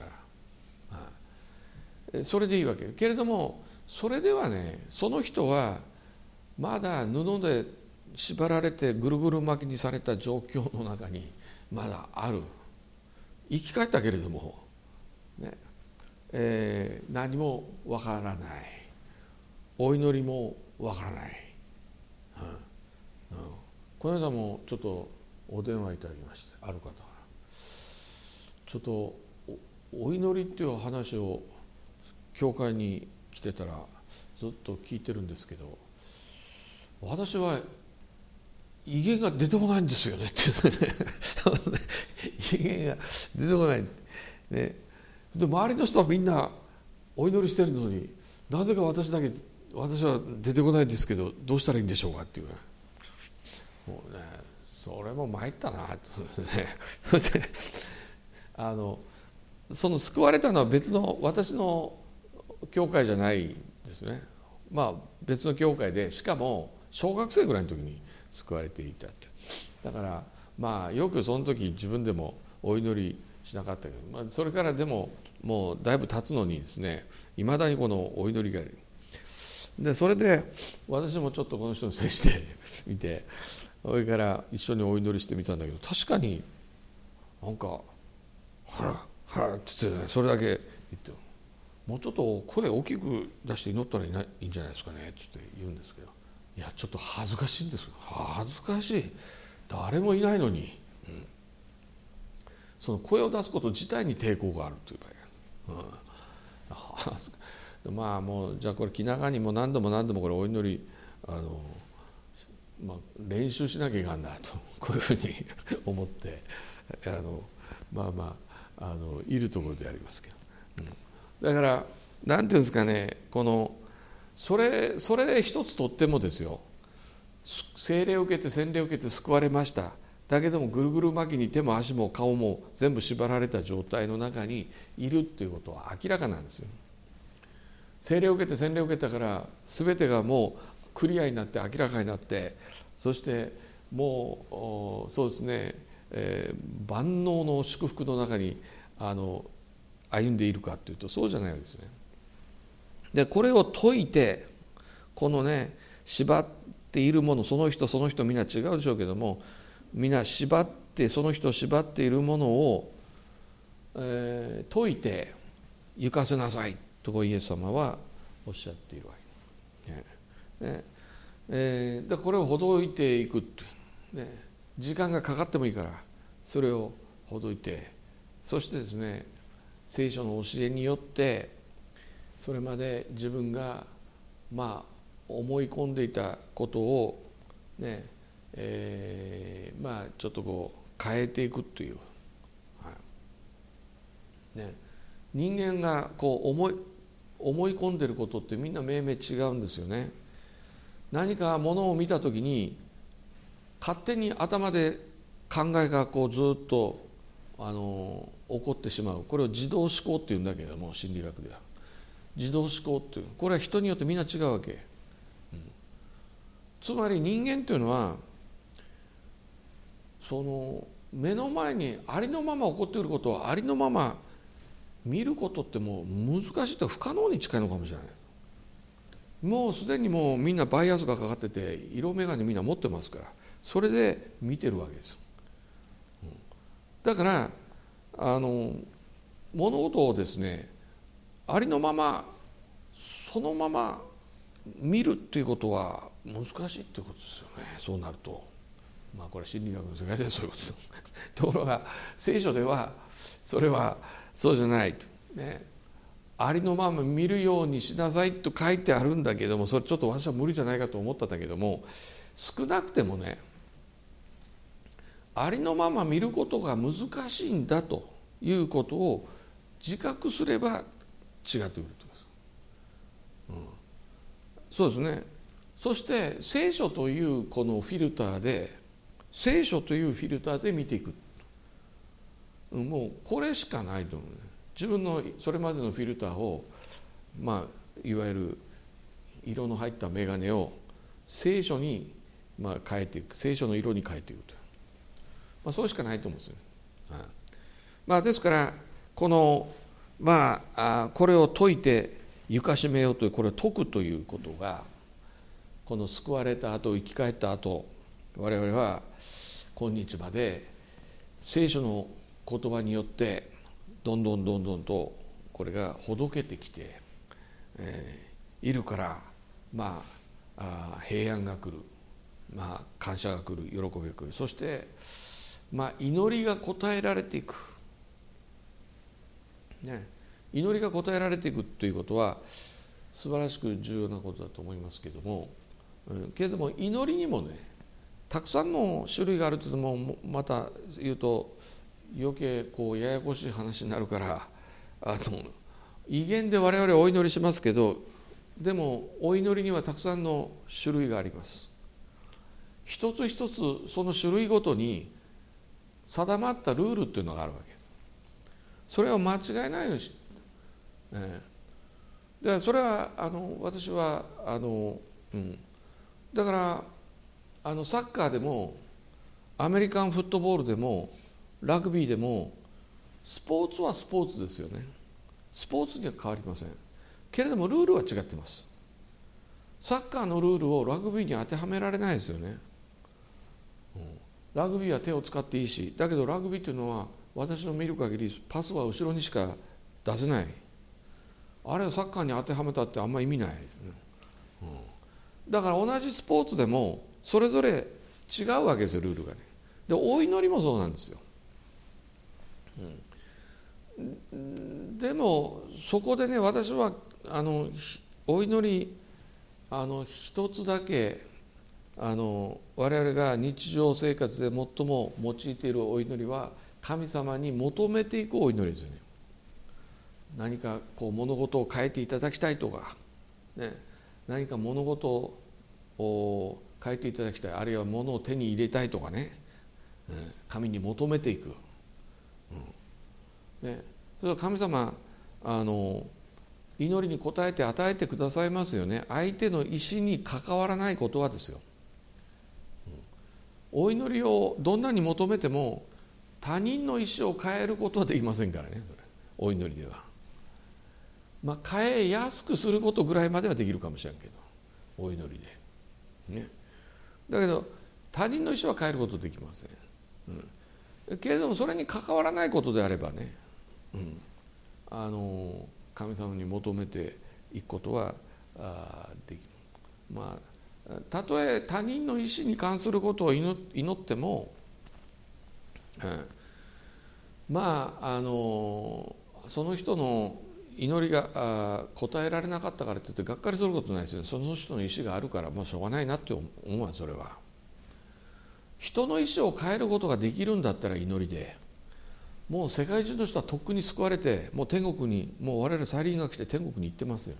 それでいいわけけれども、それではね、その人はまだ布で縛られてぐるぐる巻きにされた状況の中にまだある。生き返ったけれども、ねえー、何もわからない、お祈りもわからない、うんうん、この間もちょっとお電話いただきまして、ある方からちょっと お, お祈りっていう話を教会に来てたらずっと聞いてるんですけど、私は威厳が出てこないんですよねってね威厳が出てこない、ね、で周りの人はみんなお祈りしてるのに、なぜか私だけ私は出てこないんですけど、どうしたらいいんでしょうかっていう、もうね、それも参ったなとですねあのその救われたのは別の私の教会じゃないですね。まあ別の教会で、しかも小学生ぐらいの時に救われていた。だからまあよくその時自分でもお祈りしなかったけど、まあ、それからでももうだいぶ経つのにですね、いまだにこのお祈りがある。でそれで私もちょっとこの人に接してみて、それから一緒にお祈りしてみたんだけど、確かになんか「はらはら」って言ってね、それだけ言って「もうちょっと声大きく出して祈ったらいいんじゃないですかね」って言うんですけど、いやちょっと恥ずかしいんですよ。恥ずかしい、誰もいないのに、うん、その声を出すこと自体に抵抗があるというか、うん、まあもうじゃあこれ気長にも何度も何度もこれお祈りあの、まあ、練習しなきゃいかんなとこういうふうに思ってあのまあまああのいるところでありますけど、うん、だから何ていうんですかね、このそれそれ一つとってもですよ、聖霊を受けて洗礼を受けて救われました、 だけどもぐるぐる巻きに手も足も顔も全部縛られた状態の中にいるっていうことは明らかなんですよ。洗礼を受けて洗礼を受けたから全てがもうクリアになって明らかになって、そしてもうそうですね、えー、万能の祝福の中にあの歩んでいるかというとそうじゃないわけですね。でこれを解いて、このね縛っているもの、その人その人みんな違うでしょうけども、みんな縛ってその人を縛っているものを、えー、解いて行かせなさいとイエス様はおっしゃっているわけです、ねねえー、だからこれをほどいていくって、ね、時間がかかってもいいからそれをほどいて、そしてですね聖書の教えによってそれまで自分がまあ思い込んでいたことをね、えー、まあちょっとこう変えていくという、はいね、人間がこう思い思い込んでいることってみんな命名違うんですよね。何かものを見たときに勝手に頭で考えがこうずっとあの起こってしまう、これを自動思考っていうんだけれども、心理学では自動思考っていう、これは人によってみんな違うわけ、うん、つまり人間というのはその目の前にありのまま起こっていることをありのまま見ることってもう難しいと不可能に近いのかもしれない。もうすでにもうみんなバイアスがかかってて色眼鏡みんな持ってますから、それで見てるわけです。だからあの物事をですねありのままそのまま見るっていうことは難しいっていうことですよね。そうなるとまあこれ心理学の世界ではそういうことですところが聖書ではそれはそうじゃないと、ね、ありのまま見るようにしなさいと書いてあるんだけども、それちょっと私は無理じゃないかと思ったんだけども、少なくてもねありのまま見ることが難しいんだということを自覚すれば違ってくるということです、うん、そうですね。そして聖書というこのフィルターで聖書というフィルターで見ていく、もうこれしかないと思う、ね、自分のそれまでのフィルターを、まあ、いわゆる色の入った眼鏡を聖書に、まあ、変えていく、聖書の色に変えていくという、まあ、そうしかないと思うんですよ、はい。まあ、ですからこの、まあ、これを解いてゆかしめようという、これを解くということが、この救われた後生き返った後我々は今日まで聖書の言葉によってどんどんどんどんとこれがほどけてきて、えー、いるから、まあ、あ平安が来る、まあ、感謝が来る、喜びが来る、そして、まあ、祈りが応えられていく、ね、祈りが応えられていくということは素晴らしく重要なことだと思いますけれども、うん、けれども祈りにもねたくさんの種類があるというのもまた言うと余計こうややこしい話になるから、あの威厳で我々お祈りしますけど、でもお祈りにはたくさんの種類があります。一つ一つその種類ごとに定まったルールっていうのがあるわけです。それを間違えないようにし、えー、でそれはあの私はあの、うん、だからあのサッカーでもアメリカンフットボールでもラグビーでもスポーツはスポーツですよね。スポーツには変わりませんけれどもルールは違っています。サッカーのルールをラグビーに当てはめられないですよね、うん、ラグビーは手を使っていいし、だけどラグビーというのは私の見る限りパスは後ろにしか出せない。あれはサッカーに当てはめたってあんまり意味ないですね、うん、だから同じスポーツでもそれぞれ違うわけですよ、ルールがね。でお祈りもそうなんですよ、うん、でもそこでね私はあのお祈りあの一つだけあの我々が日常生活で最も用いているお祈りは神様に求めていくお祈りですよね。何かこう物事を変えていただきたいとか、ね、何か物事を変えていただきたい、あるいは物を手に入れたいとかね、 神に求めていく、うんね、それは神様あの祈りに応えて与えてくださいますよね。相手の意思に関わらないことはですよ、うん、お祈りをどんなに求めても他人の意思を変えることはできませんからね。それお祈りでは、まあ、変えやすくすることぐらいまではできるかもしれんけど、お祈りで、ね、だけど他人の意思は変えることできません、うん、けれどもそれに関わらないことであればね、うん、あの神様に求めていくことはあできる。まあたとえ他人の意思に関することを祈っても、うん、まああのその人の祈りが答えられなかったからといってがっかりすることないですよ。その人の意思があるから、まあ、しょうがないなって思うわ。それは人の意思を変えることができるんだったら祈りでもう世界中の人はとっくに救われて、もう天国に、もう我々再臨が来て天国に行ってますよね、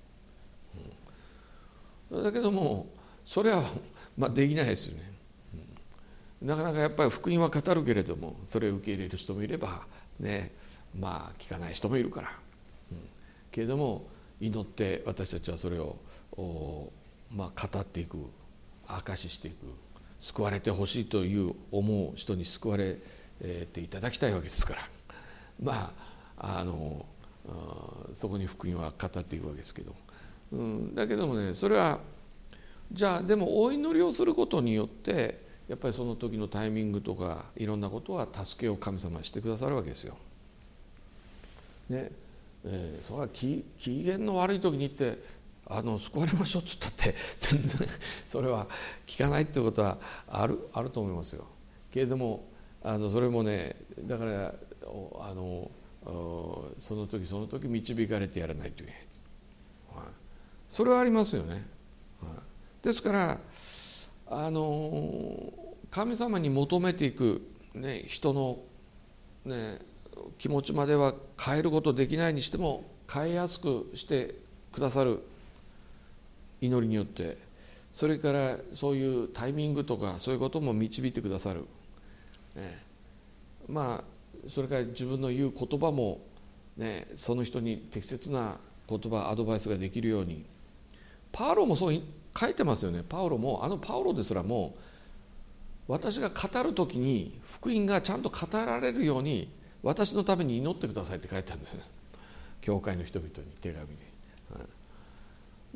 うん、だけどもそれは、まあ、できないですよね、うん、なかなかやっぱり福音は語るけれどもそれを受け入れる人もいればね、まあ聞かない人もいるから、うん、けれども祈って私たちはそれを、まあ、語っていく、証ししていく、救われてほしいという思う人に救われていただきたいわけですから、まああのそこに福音は語っていくわけですけど、うん、だけどもね、それはじゃあでもお祈りをすることによってやっぱりその時のタイミングとかいろんなことは助けを神様してくださるわけですよ。ねえー、それは機嫌の悪い時に言ってあの救われましょうっつったって全然それは聞かないっていうことはあるあると思いますよ。けれどもあのそれもね、だからあのその時その時導かれてやらないという、はい、それはありますよね、はい、ですからあの神様に求めていく、ね、人の、ね、気持ちまでは変えることできないにしても変えやすくしてくださる祈りによって、それからそういうタイミングとかそういうことも導いてくださる、ね、まあそれから自分の言う言葉も、ね、その人に適切な言葉アドバイスができるように、パウロもそう書いてますよね。パウロもあのパウロですらも私が語る時に福音がちゃんと語られるように私のために祈ってくださいって書いてあるんですね、教会の人々に手紙に、はい、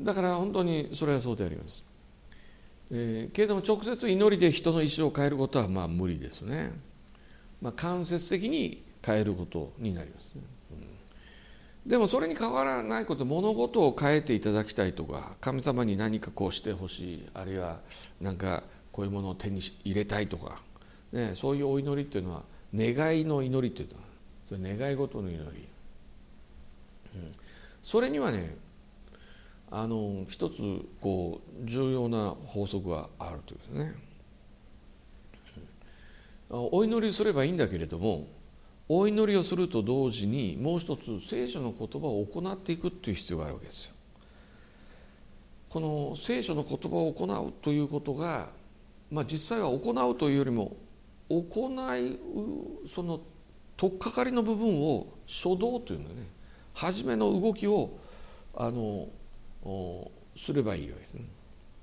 だから本当にそれはそうであります、えー、けれども直接祈りで人の意思を変えることはまあ無理ですね。まあ、間接的に変えることになりますね、うん、でもそれに関わらないこと、物事を変えていただきたいとか、神様に何かこうしてほしい、あるいは何かこういうものを手に入れたいとか、ね、そういうお祈りっていうのは願いの祈りっていうのはそれ願い事の祈り、うん、それにはねあの一つこう重要な法則があるというですね、お祈りすればいいんだけれども、お祈りをすると同時にもう一つ聖書の言葉を行っていくという必要があるわけですよ。この聖書の言葉を行うということが、まあ、実際は行うというよりも行いその取っかかりの部分を初動というのね、初めの動きをあのすればいいわけですね、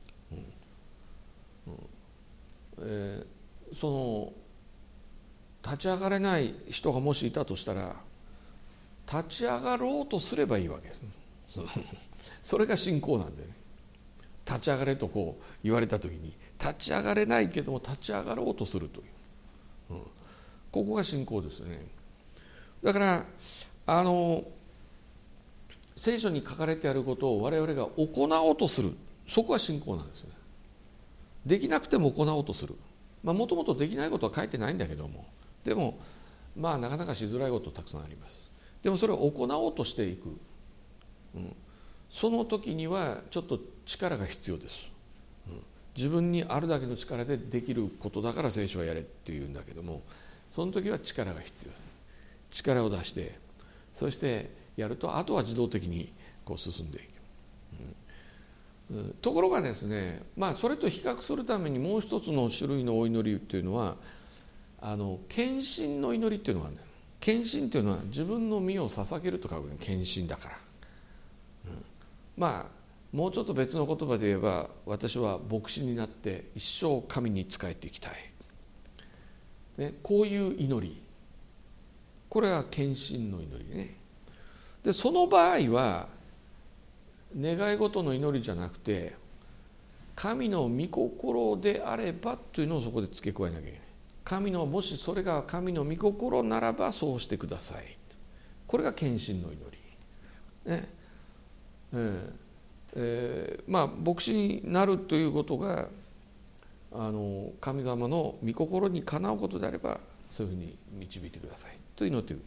うんうんえー、その立ち上がれない人がもしいたとしたら立ち上がろうとすればいいわけです、ね、それが信仰なんでね。立ち上がれとこう言われた時に立ち上がれないけども立ち上がろうとするという、うん、ここが信仰ですね。だからあの聖書に書かれてあることを我々が行おうとする、そこが信仰なんですね。できなくても行おうとする、まあもともとできないことは書いてないんだけども、でもまあなかなかしづらいことたくさんあります。でもそれを行おうとしていく、うん、その時にはちょっと力が必要です、うん、自分にあるだけの力でできることだから聖書はやれっていうんだけども、その時は力が必要です。力を出してそしてやるとあとは自動的にこう進んでいく、うんうん、ところがですね、まあそれと比較するためにもう一つの種類のお祈りっていうのはあの献身の祈りっていうのがあるんだよ。献身っていうのは自分の身を捧げると書くの献身だから、うん、まあもうちょっと別の言葉で言えば、私は牧師になって一生神に仕えていきたい、ね、こういう祈り、これが献身の祈りね。でその場合は願い事の祈りじゃなくて、神の御心であればというのをそこで付け加えなきゃいけない。神の、もしそれが神の御心ならばそうしてください。これが献身の祈り、ねええー、まあ牧師になるということがあの神様の御心にかなうことであれば、そういうふうに導いてくださいと祈っている、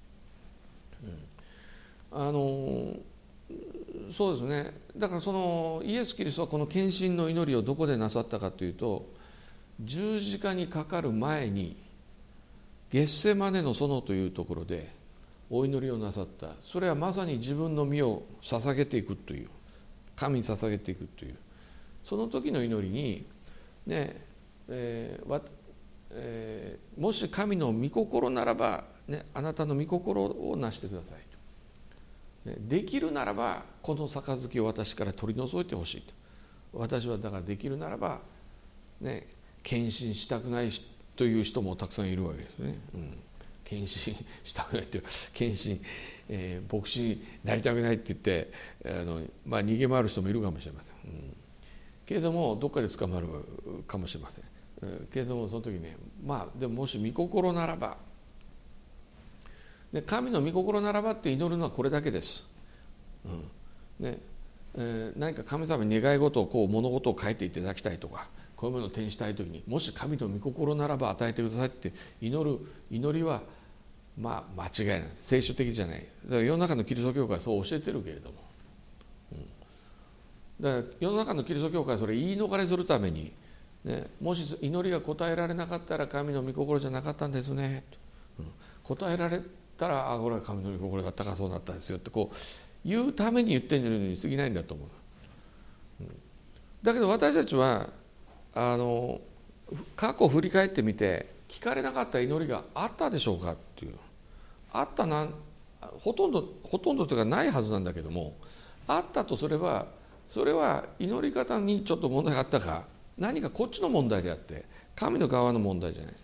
うん、あのそうですね。だからそのイエス・キリストはこの献身の祈りをどこでなさったかというと、十字架にかかる前にゲッセマネの園というところでお祈りをなさった。それはまさに自分の身を捧げていくという、神に捧げていくという、その時の祈りにねえーわえー、もし神の御心ならば、ね、あなたの御心をなしてくださいと、ね、できるならばこの杯を私から取り除いてほしいと。私はだからできるならば、ね、献身したくないという人もたくさんいるわけですね、うん、献身したくないという献身、えー、牧師になりたくないって言ってあの、まあ、逃げ回る人もいるかもしれません、うん、けれどもどっかで捕まるかもしれません、うん、けれどもその時ね、まあでももし御心ならば、で神の御心ならばって祈るのはこれだけです、うんねえー、何か神様に願い事をこう物事を書いていただきたいとか、こういうものを手にしたいときに、もし神の御心ならば与えてくださいって祈る祈りはまあ間違いない、聖書的じゃない。だから世の中のキリスト教会はそう教えてるけれども、うん、だから世の中のキリスト教会はそれ言い逃れするために、ね、もし祈りが答えられなかったら神の御心じゃなかったんですね、うん、答えられたら、あこれは神の御心だったからそうなったんですよってこう言うために言ってるのに過ぎないんだと思う、うん、だけど私たちはあの過去を振り返ってみて、聞かれなかった祈りがあったでしょうかっていう、あったな、ほとんどほとんどというかないはずなんだけども、あったとすればそれは祈り方にちょっと問題があったか、何かこっちの問題であって神の側の問題じゃないです。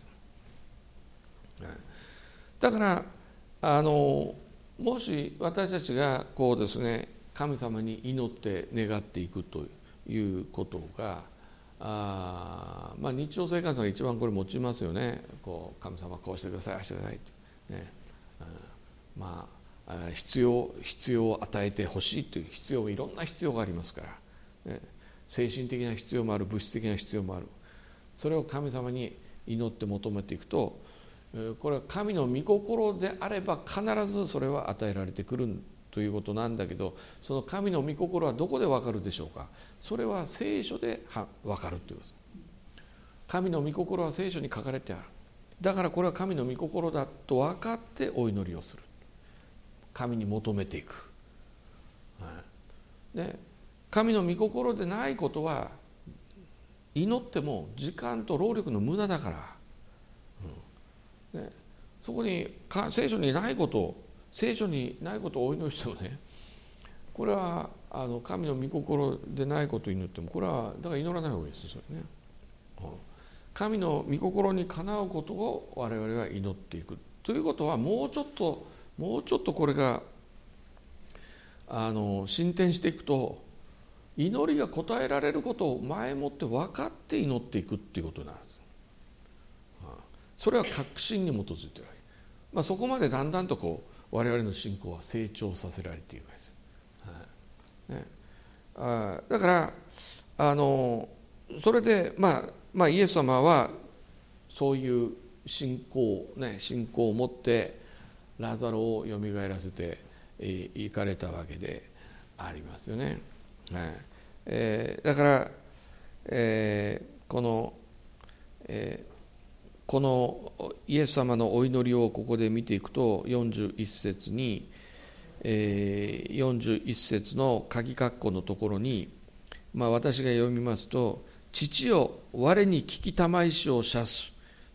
だからあのもし私たちがこうですね、神様に祈って願っていくということが、あまあ日常生活が一番これ持ちますよね。こう神様こうしてください、ああしてくださいって、ね、まあ必要必要を与えてほしいという必要、いろんな必要がありますから、ね、精神的な必要もある、物質的な必要もある。それを神様に祈って求めていくと、これは神の御心であれば必ずそれは与えられてくるということなんだけど、その神の御心はどこで分かるでしょうか。それは聖書で分かるということです。神の御心は聖書に書かれてある。だからこれは神の御心だと分かってお祈りをする、神に求めていく、で神の御心でないことは祈っても時間と労力の無駄だから、うんね、そこに聖書にないことを聖書にないことをお祈りしてもね、これはあの神の御心でないことを祈っても、これはだから祈らない方がいいですよね、うん、神の御心にかなうことを我々は祈っていくということは、もうちょっともうちょっとこれがあの進展していくと、祈りが答えられることを前もって分かって祈っていくっていうことになるんです。それは確信に基づいているわけ、まあ、そこまでだんだんとこう我々の信仰は成長させられているわけです、はいね、あだからあのそれで、まあまあ、イエス様はそういう信仰、ね、信仰を持ってラザロをよみがえらせて行かれたわけでありますよね、はいえー、だから、えー、この、えーこのイエス様のお祈りをここで見ていくと、よんじゅういち節に、えー、よんじゅういち節の鍵括弧のところに、まあ、私が読みますと、父よ我に聞きたまいしを射す、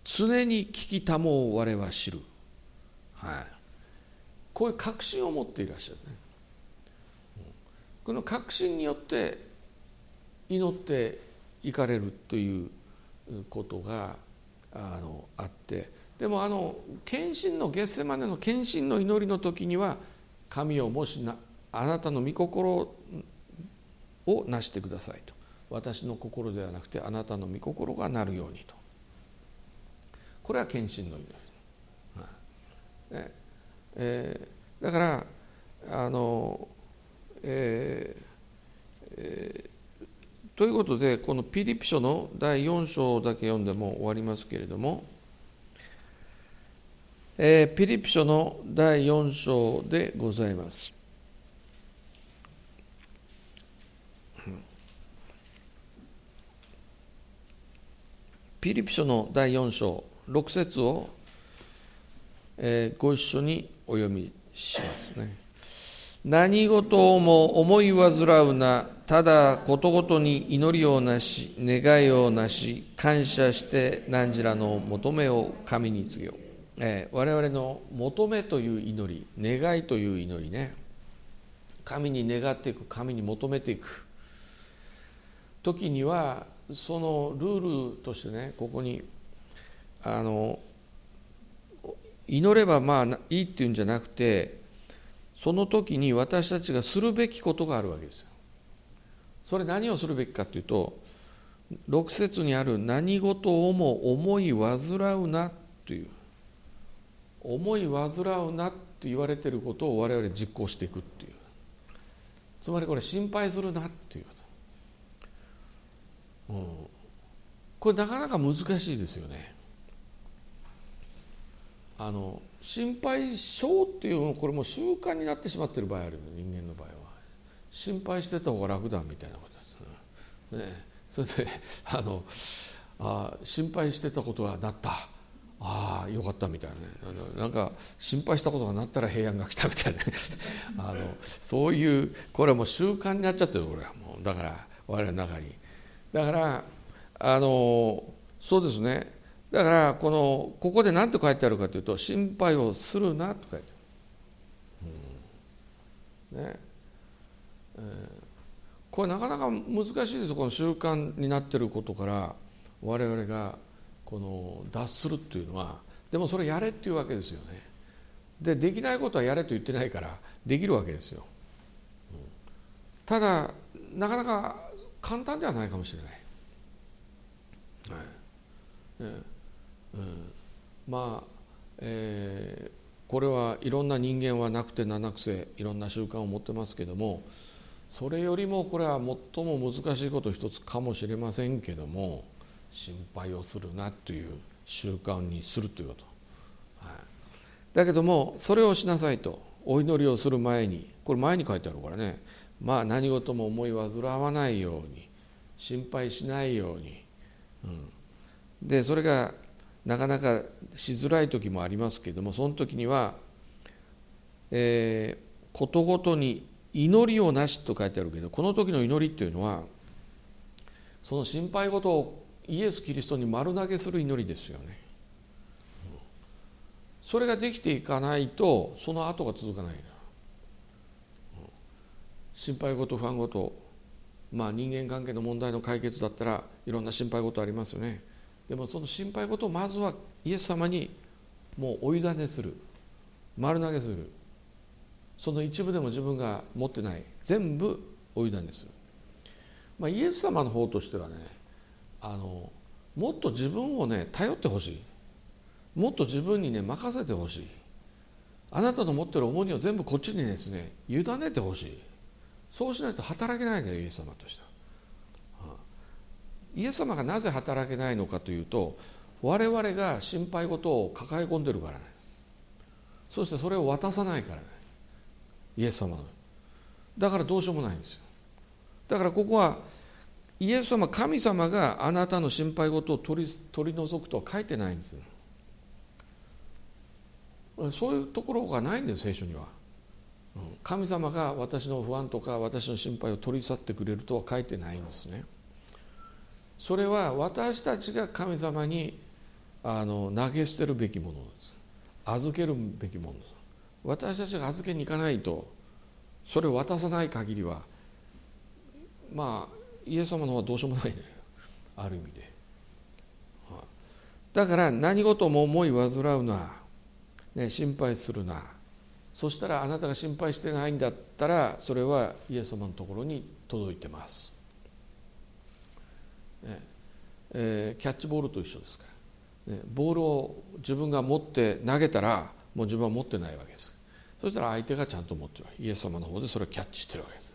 常に聞きたもう我は知る、はい、こういう確信を持っていらっしゃるね。この確信によって祈っていかれるということがあのあって、でもあの献身のゲッセマネの献身の祈りの時には、神よもしなあなたの御心をなしてくださいと、私の心ではなくてあなたの御心がなるようにと、これは献身の祈り、ねえー、だからあの、えーえー、ということで、このピリピ書のだいよん章だけ読んでも終わりますけれども、えー、ピリピ書のだいよん章でございます。ピリピ書のだいよん章ろく節を、えー、ご一緒にお読みしますね。何事をも思い煩うな、ただことごとに祈りをなし、願いをなし、感謝して汝らの求めを神に告げよう。えー、我々の求めという祈り、願いという祈りね、神に願っていく、神に求めていく時には、そのルールとしてね、ここにあの祈ればまあいいっていうんじゃなくて、その時に私たちがするべきことがあるわけですよ。それ何をするべきかというと、ろく節にある何事をも思い煩うなという、思い煩うなと言われていることを我々実行していくっていう、つまりこれ心配するなっていうこと、うん、これなかなか難しいですよね。あの心配性っていうのはこれもう習慣になってしまっている場合あるの、人間の場合は。心配してた方が楽だみたいなことですね。それであのあ心配してたことがなった、ああよかったみたいなね、あのなんか心配したことがなったら平安が来たみたいなあのそういうこれはもう習慣になっちゃってる、これはもうだから我々の中に。だからあのそうですね、だからこのここで何て書いてあるかというと、心配をするなと書いてある、うんねえー、これなかなか難しいですよ。この習慣になっていることから我々がこの脱するっていうのは、でもそれやれっていうわけですよね。でできないことはやれと言ってないからできるわけですよ、うん、ただなかなか簡単ではないかもしれない、はいえーうんまあえー、これはいろんな人間はなくて七癖、いろんな習慣を持ってますけども、それよりもこれは最も難しいこと一つかもしれませんけども、心配をするなという習慣にするということ、はい、だけどもそれをしなさいと、お祈りをする前に、これ前に書いてあるからね、まあ何事も思い煩わないように、心配しないように、うん、でそれがなかなかしづらい時もありますけれども、その時には、えー、ことごとに祈りをなしと書いてあるけど、この時の祈りっていうのはその心配事をイエス・キリストに丸投げする祈りですよね。それができていかないとその後が続かないな。心配事不安事、まあ人間関係の問題の解決だったらいろんな心配事ありますよね。でもその心配事をまずはイエス様にもうお委ねする、丸投げする、その一部でも自分が持ってない全部お委ねする、まあ、イエス様の方としてはね、あのもっと自分をね頼ってほしい、もっと自分にね任せてほしい、あなたの持っている重荷を全部こっちにですね委ねてほしい。そうしないと働けないんだよ、イエス様としては。イエス様がなぜ働けないのかというと、我々が心配事を抱え込んでるからね。そしてそれを渡さないからね、イエス様の。だからどうしようもないんですよ。だからここはイエス様、神様があなたの心配事を取り、取り除くとは書いてないんですよ。そういうところがないんです、聖書には。神様が私の不安とか私の心配を取り去ってくれるとは書いてないんですね。それは私たちが神様にあの投げ捨てるべきものです。預けるべきものです。私たちが預けに行かないと、それを渡さない限りは、まあイエス様の方はどうしようもないね、ある意味で。だから何事も思い煩うな、ね、心配するな。そしたらあなたが心配してないんだったら、それはイエス様のところに届いてます、ねえー、キャッチボールと一緒ですから、ね、ボールを自分が持って投げたら、もう自分は持ってないわけです。そしたら相手がちゃんと持ってる、イエス様の方でそれをキャッチしてるわけです。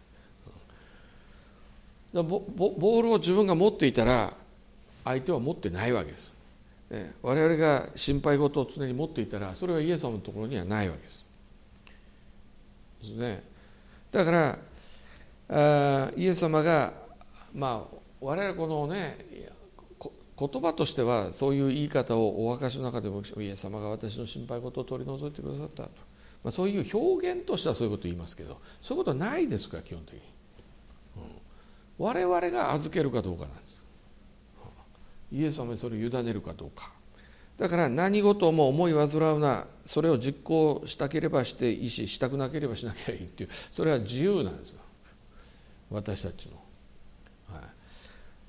だボボボールを自分が持っていたら、相手は持ってないわけです。ね、我々が心配事を常に持っていたら、それはイエス様のところにはないわけです。ですね。だからあイエス様が、まあ我々このね、言葉としてはそういう言い方をお証の中でも、イエス様が私の心配事を取り除いてくださったと、まあ、そういう表現としてはそういうことを言いますけど、そういうことはないですから、基本的に、うん、我々が預けるかどうかなんです。イエス様にそれを委ねるかどうか。だから何事も思い煩うな、それを実行したければしていいし、したくなければしなければいいっていう、それは自由なんですよ、私たちの、はい、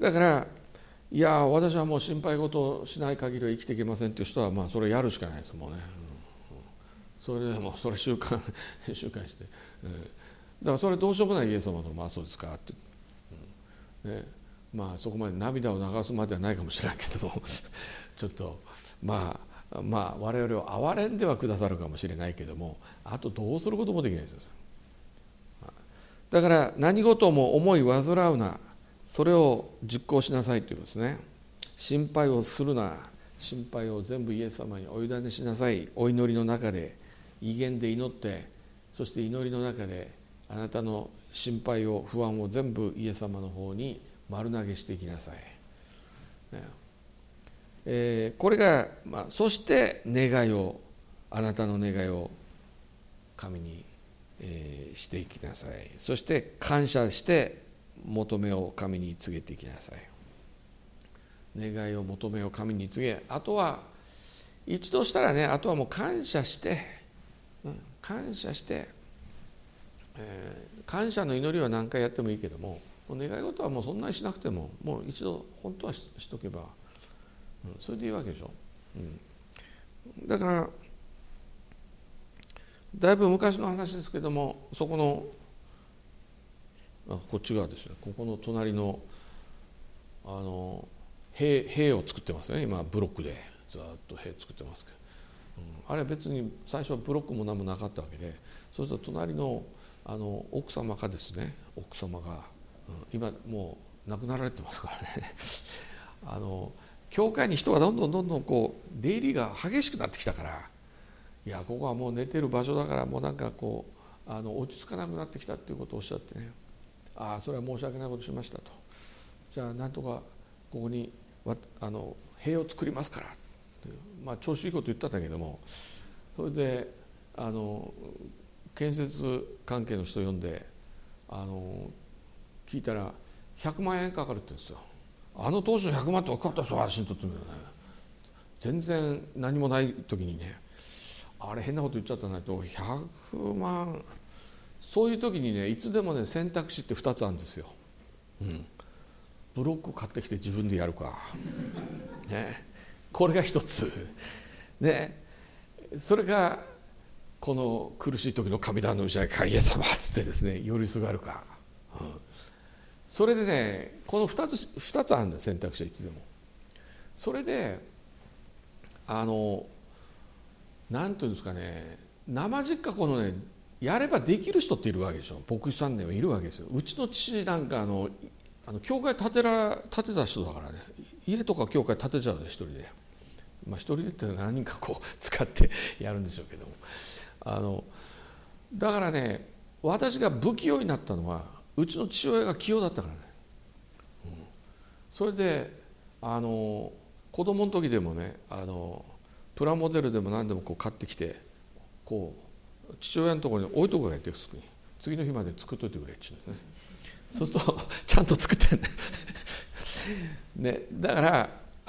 だからいや私はもう心配事をしない限りは生きていけませんっていう人は、まあそれをやるしかないですもんね、うんうん、それでもそれ習慣習慣して、うん、だからそれどうしようもないイエス様の、まあそうですかって、うんね、まあそこまで涙を流すまではないかもしれないけどもちょっとまあまあ我々を憐れんではくださるかもしれないけども、あとどうすることもできないですよ。だから何事も思い煩うな、それを実行しなさいということですね。心配をするな、心配を全部イエス様にお委ねしなさい。お祈りの中で、威厳で祈って、そして祈りの中であなたの心配を不安を全部イエス様の方に丸投げしていきなさい、ねえー、これが、まあ、そして願いを、あなたの願いを神に、えー、していきなさい。そして感謝して求めを神に告げていきなさい。願いを求めを神に告げ、あとは一度したらね、あとはもう感謝して、うん、感謝して、えー、感謝の祈りは何回やってもいいけども、もう願い事はもうそんなにしなくても、もう一度本当は し, しとけば、うん、それでいいわけでしょ、うん、だからだいぶ昔の話ですけども、そこのあこっち側ですね、ここの隣のあの 塀, 塀を作ってますね、今ブロックでずっと塀作ってますけど、うん、あれは別に最初はブロックも何もなかったわけで、そうすると隣のあの奥様がですね、奥様が、うん、今もう亡くなられてますからねあの教会に人がどんどんどんどんこう出入りが激しくなってきたから、いやここはもう寝てる場所だから、もうなんかこうあの落ち着かなくなってきたっていうことをおっしゃってね、ああそれは申し訳ないことしましたと、じゃあなんとかここにあの塀を作りますからっていう、まあ調子いいこと言ったんだけども、それであの建設関係の人呼んであの聞いたらひゃくまんえんかかるって言うんですよ。あの当初ひゃくまんって大きかったですよ、私にとってもね。全然何もない時にね、あれ変なこと言っちゃったなと、ひゃくまん、そういう時にね、いつでもね選択肢ってふたつあるんですよ、うん、ブロック買ってきて自分でやるか、ね、これが一つ、ね、それがこの苦しい時の神頼みじゃないか、イエス様っつってですね寄りすがるか、うん、それでねこのふたつふたつあるんだよ、選択肢はいつでも。それであのなんていうんですかね、生実家このねやればできる人っているわけでしょ、牧師さんでもいるわけですよ。うちの父なんかあのあの教会建てら建てた人だからね、家とか教会建てちゃうで一人で、まあ一人でって何人かこう使ってやるんでしょうけども、あのだからね私が不器用になったのはうちの父親が器用だったからね、うん、それであの子供の時でもね、あのプラモデルでも何でもこう買ってきて、こう父親のところに置いとくわけです、次の日まで作っといてくれって言うんですね。そうするとちゃんと作ってんねね、だから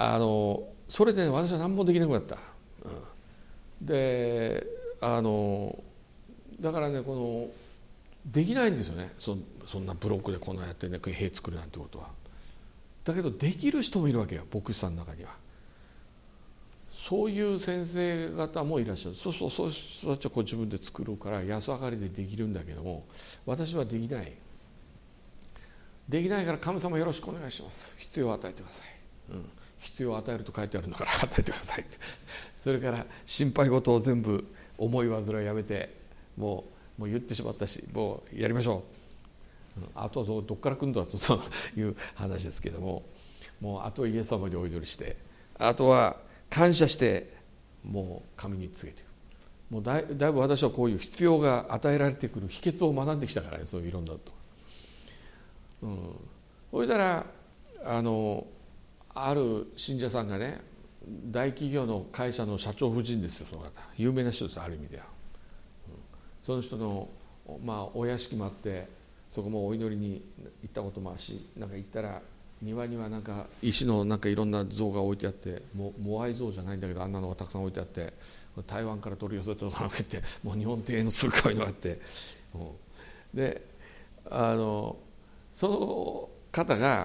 あのそれで、ね、私は何もできなくなった、うん、であのだからね、このできないんですよね、 そ, そんなブロックでこんなやってね兵作るなんてことは。だけどできる人もいるわけよ、牧師さんの中には。そういう先生方もいらっしゃる。そうそう、そういう人たちはこう自分で作るから安上がりでできるんだけども、私はできないできないから、神様よろしくお願いします、必要を与えてください、うん、必要を与えると書いてあるんだから与えてくださいって。それから心配事を全部思い煩いをやめて、もうもう言ってしまったし、もうやりましょう、うん、あとはどっから来るんだという話ですけども、もうあとはイエス様にお祈りして、あとは感謝して、もう神に告げていく。もうだいだいぶ私はこういう必要が与えられてくる秘訣を学んできたからね、そういういろんなこと、うん、そしたらあのある信者さんがね、大企業の会社の社長夫人ですよ、その方有名な人です、ある意味では、うん、その人の、まあ、お屋敷もあって、そこもお祈りに行ったこともあるし、なんか行ったら庭にはなんか石のなんかいろんな像が置いてあって、もモアイ像じゃないんだけど、あんなのがたくさん置いてあって、台湾から取り寄せたのがあって、もう日本庭園のすごいのがあって、であのその方が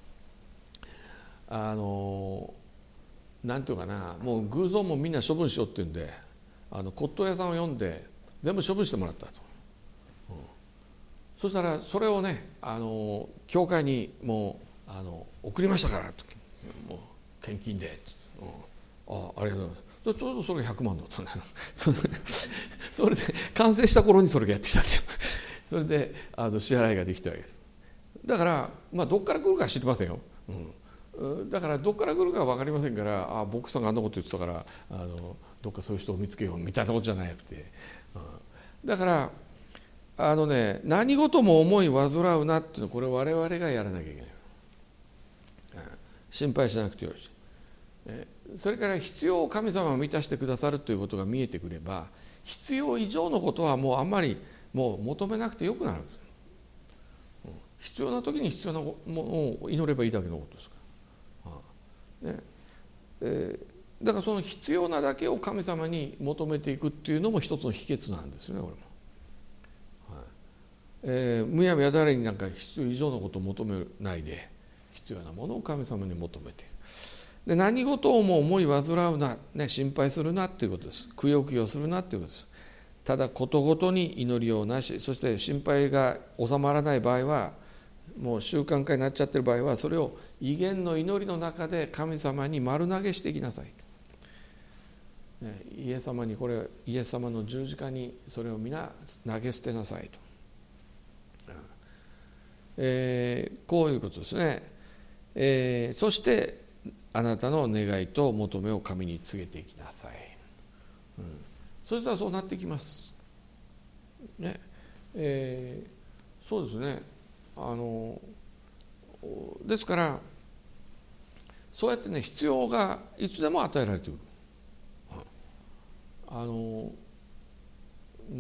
あのなんていうかな、もう偶像もみんな処分しようっていうんで、あの骨董屋さんを呼んで全部処分してもらったと、うん、そしたらそれをね、あの教会にもうあの送りましたからと、もう献金で、うん、あありがとうございます、ちょうどそれがひゃくまんだったんだよそれで完成した頃にそれがやってきたんですよ。それであの支払いができたわけです。だから、まあ、どっから来るかは知りませんよ、うん、だからどっから来るかは分かりませんから、ああ牧師さんがあんなこと言ってたからあのどっかそういう人を見つけようみたいなことじゃなくて、うん、だからあのね、何事も思い煩うなっていうのは、これ我々がやらなきゃいけない、うん、心配しなくてよろしい。それから必要を神様が満たしてくださるということが見えてくれば、必要以上のことはもうあんまりもう求めなくてよくなるんです。必要な時に必要なものを祈ればいいだけのことですから、ねえー、だからその必要なだけを神様に求めていくっていうのも一つの秘訣なんですよね、これも。はいえー、むやみやだれになんか必要以上のことを求めないで、必要なものを神様に求めていく。で何事をも思い煩うな、ね、心配するなっていうことです。くよくよするなっていうことです。ただことごとに祈りをなし、そして心配が収まらない場合は、もう習慣化になっちゃってる場合は、それを威厳の祈りの中で神様に丸投げしていきなさい、ね、イエス様にこれイエス様の十字架にそれを皆投げ捨てなさいと、えー、こういうことですね、えー、そしてあなたの願いと求めを神に告げていきなさい、うん、そしたらそうなってきますね、えー、そうですね。あのですからそうやってね、必要がいつでも与えられてくる。あの、うん、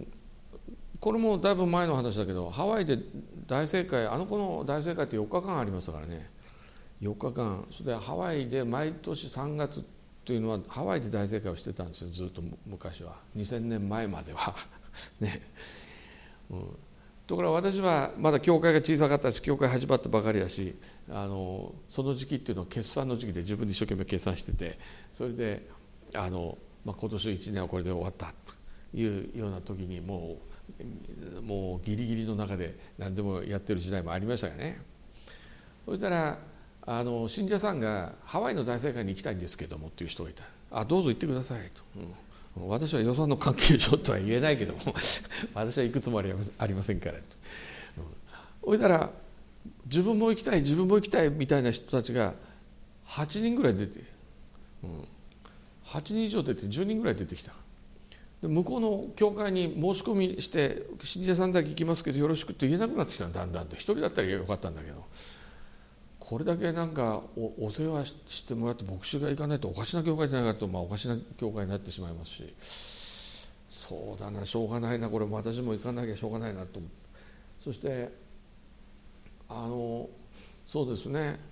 これもだいぶ前の話だけど、ハワイで大正解、あの子の大正解ってよっかかんありましたからね、よっかかん。それでハワイで毎年さんがつっていうのはハワイで大正解をしてたんですよ、ずっと昔は、にせんねんまえまではね、うん、ところが私はまだ教会が小さかったし、教会始まったばかりだし、あのその時期っていうのは決算の時期で自分で一生懸命計算してて、それであの、まあ、今年いちねんはこれで終わったというような時に、もうもうギリギリの中で何でもやってる時代もありましたがね。そしたらあの信者さんがハワイの大聖会に行きたいんですけどもっていう人がいた。あ、どうぞ行ってくださいと、うん、私は予算の関係上とは言えないけども私は行くつもりはありませんからと、そしたら自分も行きたい自分も行きたいみたいな人たちがはちにんぐらい出て、うん、はちにん以上出てじゅうにんぐらい出てきた。で向こうの教会に申し込みして信者さんだけ行きますけどよろしくって言えなくなってきた。だんだんと一人だったらよかったんだけど、これだけなんか お, お世話してもらって牧師が行かないとおかしな教会じゃないかと、まあ、おかしな教会になってしまいますし、そうだな、しょうがないな、これも私も行かなきゃしょうがないなと。そしてあのそうですね、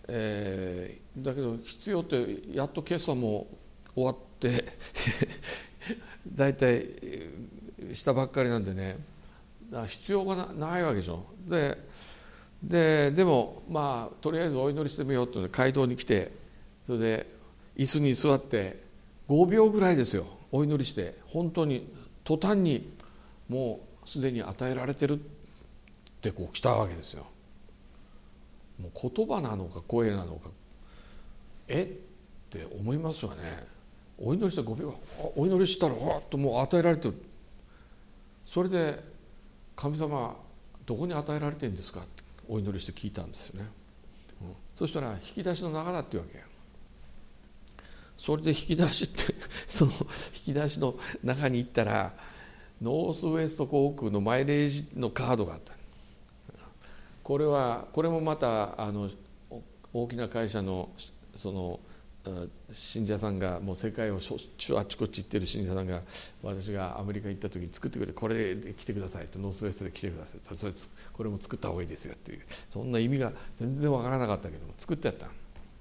えー、だけど必要ってやっと決算も終わってだいたいしたばっかりなんでね、必要が な, ないわけでしょ。でででもまあとりあえずお祈りしてみようと街道に来て、それで椅子に座ってごびょうぐらいですよ、お祈りして、本当に途端にもうすでに与えられてるってこう来たわけですよ。もう言葉なのか声なのか、えって思いますよね。お祈りしてごびょう、お祈りしたらわっともう与えられてる。それで神様どこに与えられてるんですかってお祈りして聞いたんですよね、うん、そしたら引き出しの中だっていうわけ。それで引き出しってその引き出しの中に行ったらノースウエスト航空のマイレージのカードがあった。これはこれもまたあの大きな会社のその信者さんが、もう世界をあちこち行ってる信者さんが、私がアメリカ行った時に作ってくれ、これで来てくださいと、ノースウェストで来てくださいと、それこれも作った方がいいですよっていう、そんな意味が全然わからなかったけども作ってやった、うん、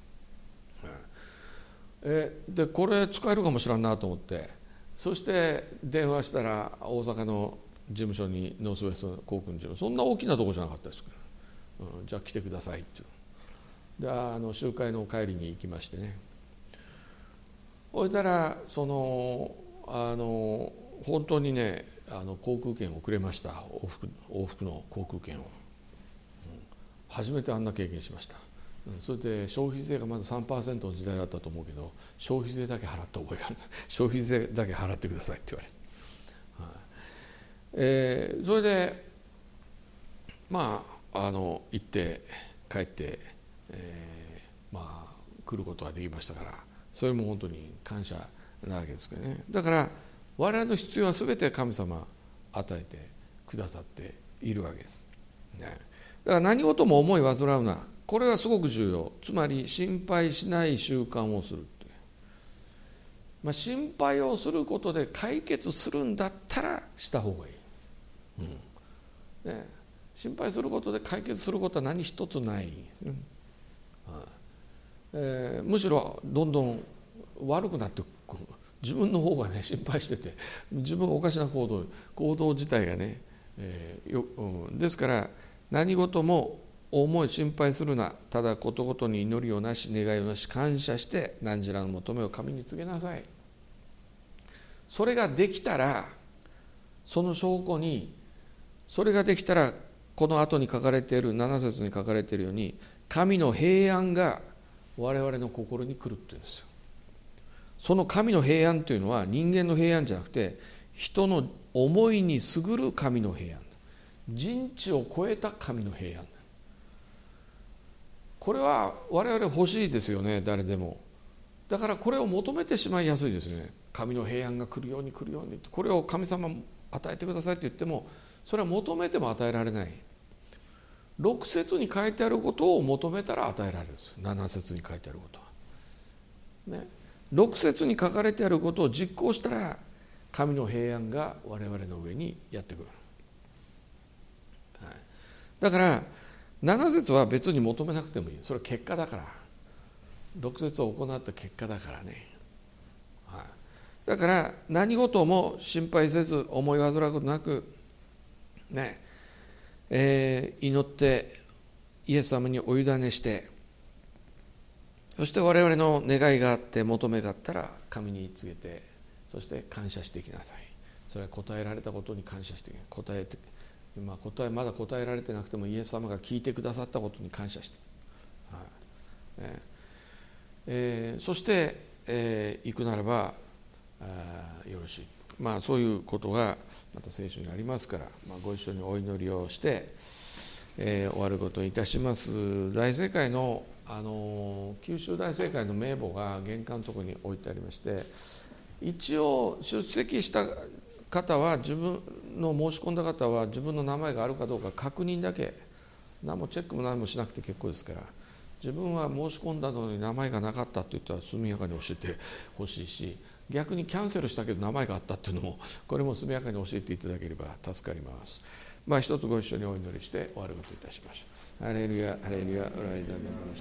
えでこれ使えるかもしれんなと思って、そして電話したら大阪の事務所に、ノースウェスト航空の事務所、そんな大きなとこじゃなかったですけど、うん、じゃあ来てくださいっていうで、あの集会の帰りに行きましてね、そしたらそのあの本当にね、あの航空券をくれました。往復、往復の航空券を、うん、初めてあんな経験しました、うん、それで消費税がまだ さんパーセント の時代だったと思うけど、消費税だけ払った覚えがある消費税だけ払ってくださいって言われて、はい、えー、それでまああの行って帰って、えー、まあ来ることができましたから、それも本当に感謝なわけですけどね。だから我々の必要は全て神様与えてくださっているわけです、ね、だから何事も思い煩うな、これはすごく重要。つまり心配しない習慣をするって、まあ、心配をすることで解決するんだったらした方がいい、うんね、心配することで解決することは何一つないですね、はい、えー、むしろどんどん悪くなってくる。自分の方がね心配してて、自分がおかしな行動行動自体がね、えーようん、ですから何事も思い心配するな、ただことごとに祈りをなし願いをなし感謝して何時らの求めを神に告げなさい。それができたら、その証拠にそれができたら、この後に書かれているなな節に書かれているように、神の平安が我々の心に来るっていうんですよ。その神の平安というのは人間の平安じゃなくて、人の思いに優る神の平安、人知を超えた神の平安。これは我々欲しいですよね、誰でも。だからこれを求めてしまいやすいですね。神の平安が来るように来るように、これを神様与えてくださいって言っても、それは求めても与えられない。ろく節に書いてあることを求めたら与えられるんです。なな節に書いてあることは、ね、ろく節に書かれてあることを実行したら、神の平安が我々の上にやってくる、はい、だからなな節は別に求めなくてもいい。それは結果だから、ろく節を行った結果だからね、はい、だから何事も心配せず思い煩うことなくね、えー、祈ってイエス様にお委ねして、そして我々の願いがあって求めがあったら神に告げて、そして感謝していきなさい。それは答えられたことに感謝して答えて、まあ、答えまだ答えられてなくてもイエス様が聞いてくださったことに感謝して、はいえーえー、そして、えー、行くならばあよろしい、まあ、そういうことがまた聖書にありますから、まあ、ご一緒にお祈りをして、えー、終わることにいたします。大聖会の、あの九州大聖会の名簿が玄関のところに置いてありまして、一応出席した方は、自分の申し込んだ方は自分の名前があるかどうか確認だけ、何もチェックも何もしなくて結構ですから、自分は申し込んだのに名前がなかったって言ったら速やかに教えてほしいし、逆にキャンセルしたけど名前があったっていうのも、これも速やかに教えていただければ助かります。まあ、一つご一緒にお祈りして終わることいたしましょう。ハレルヤハレルヤ。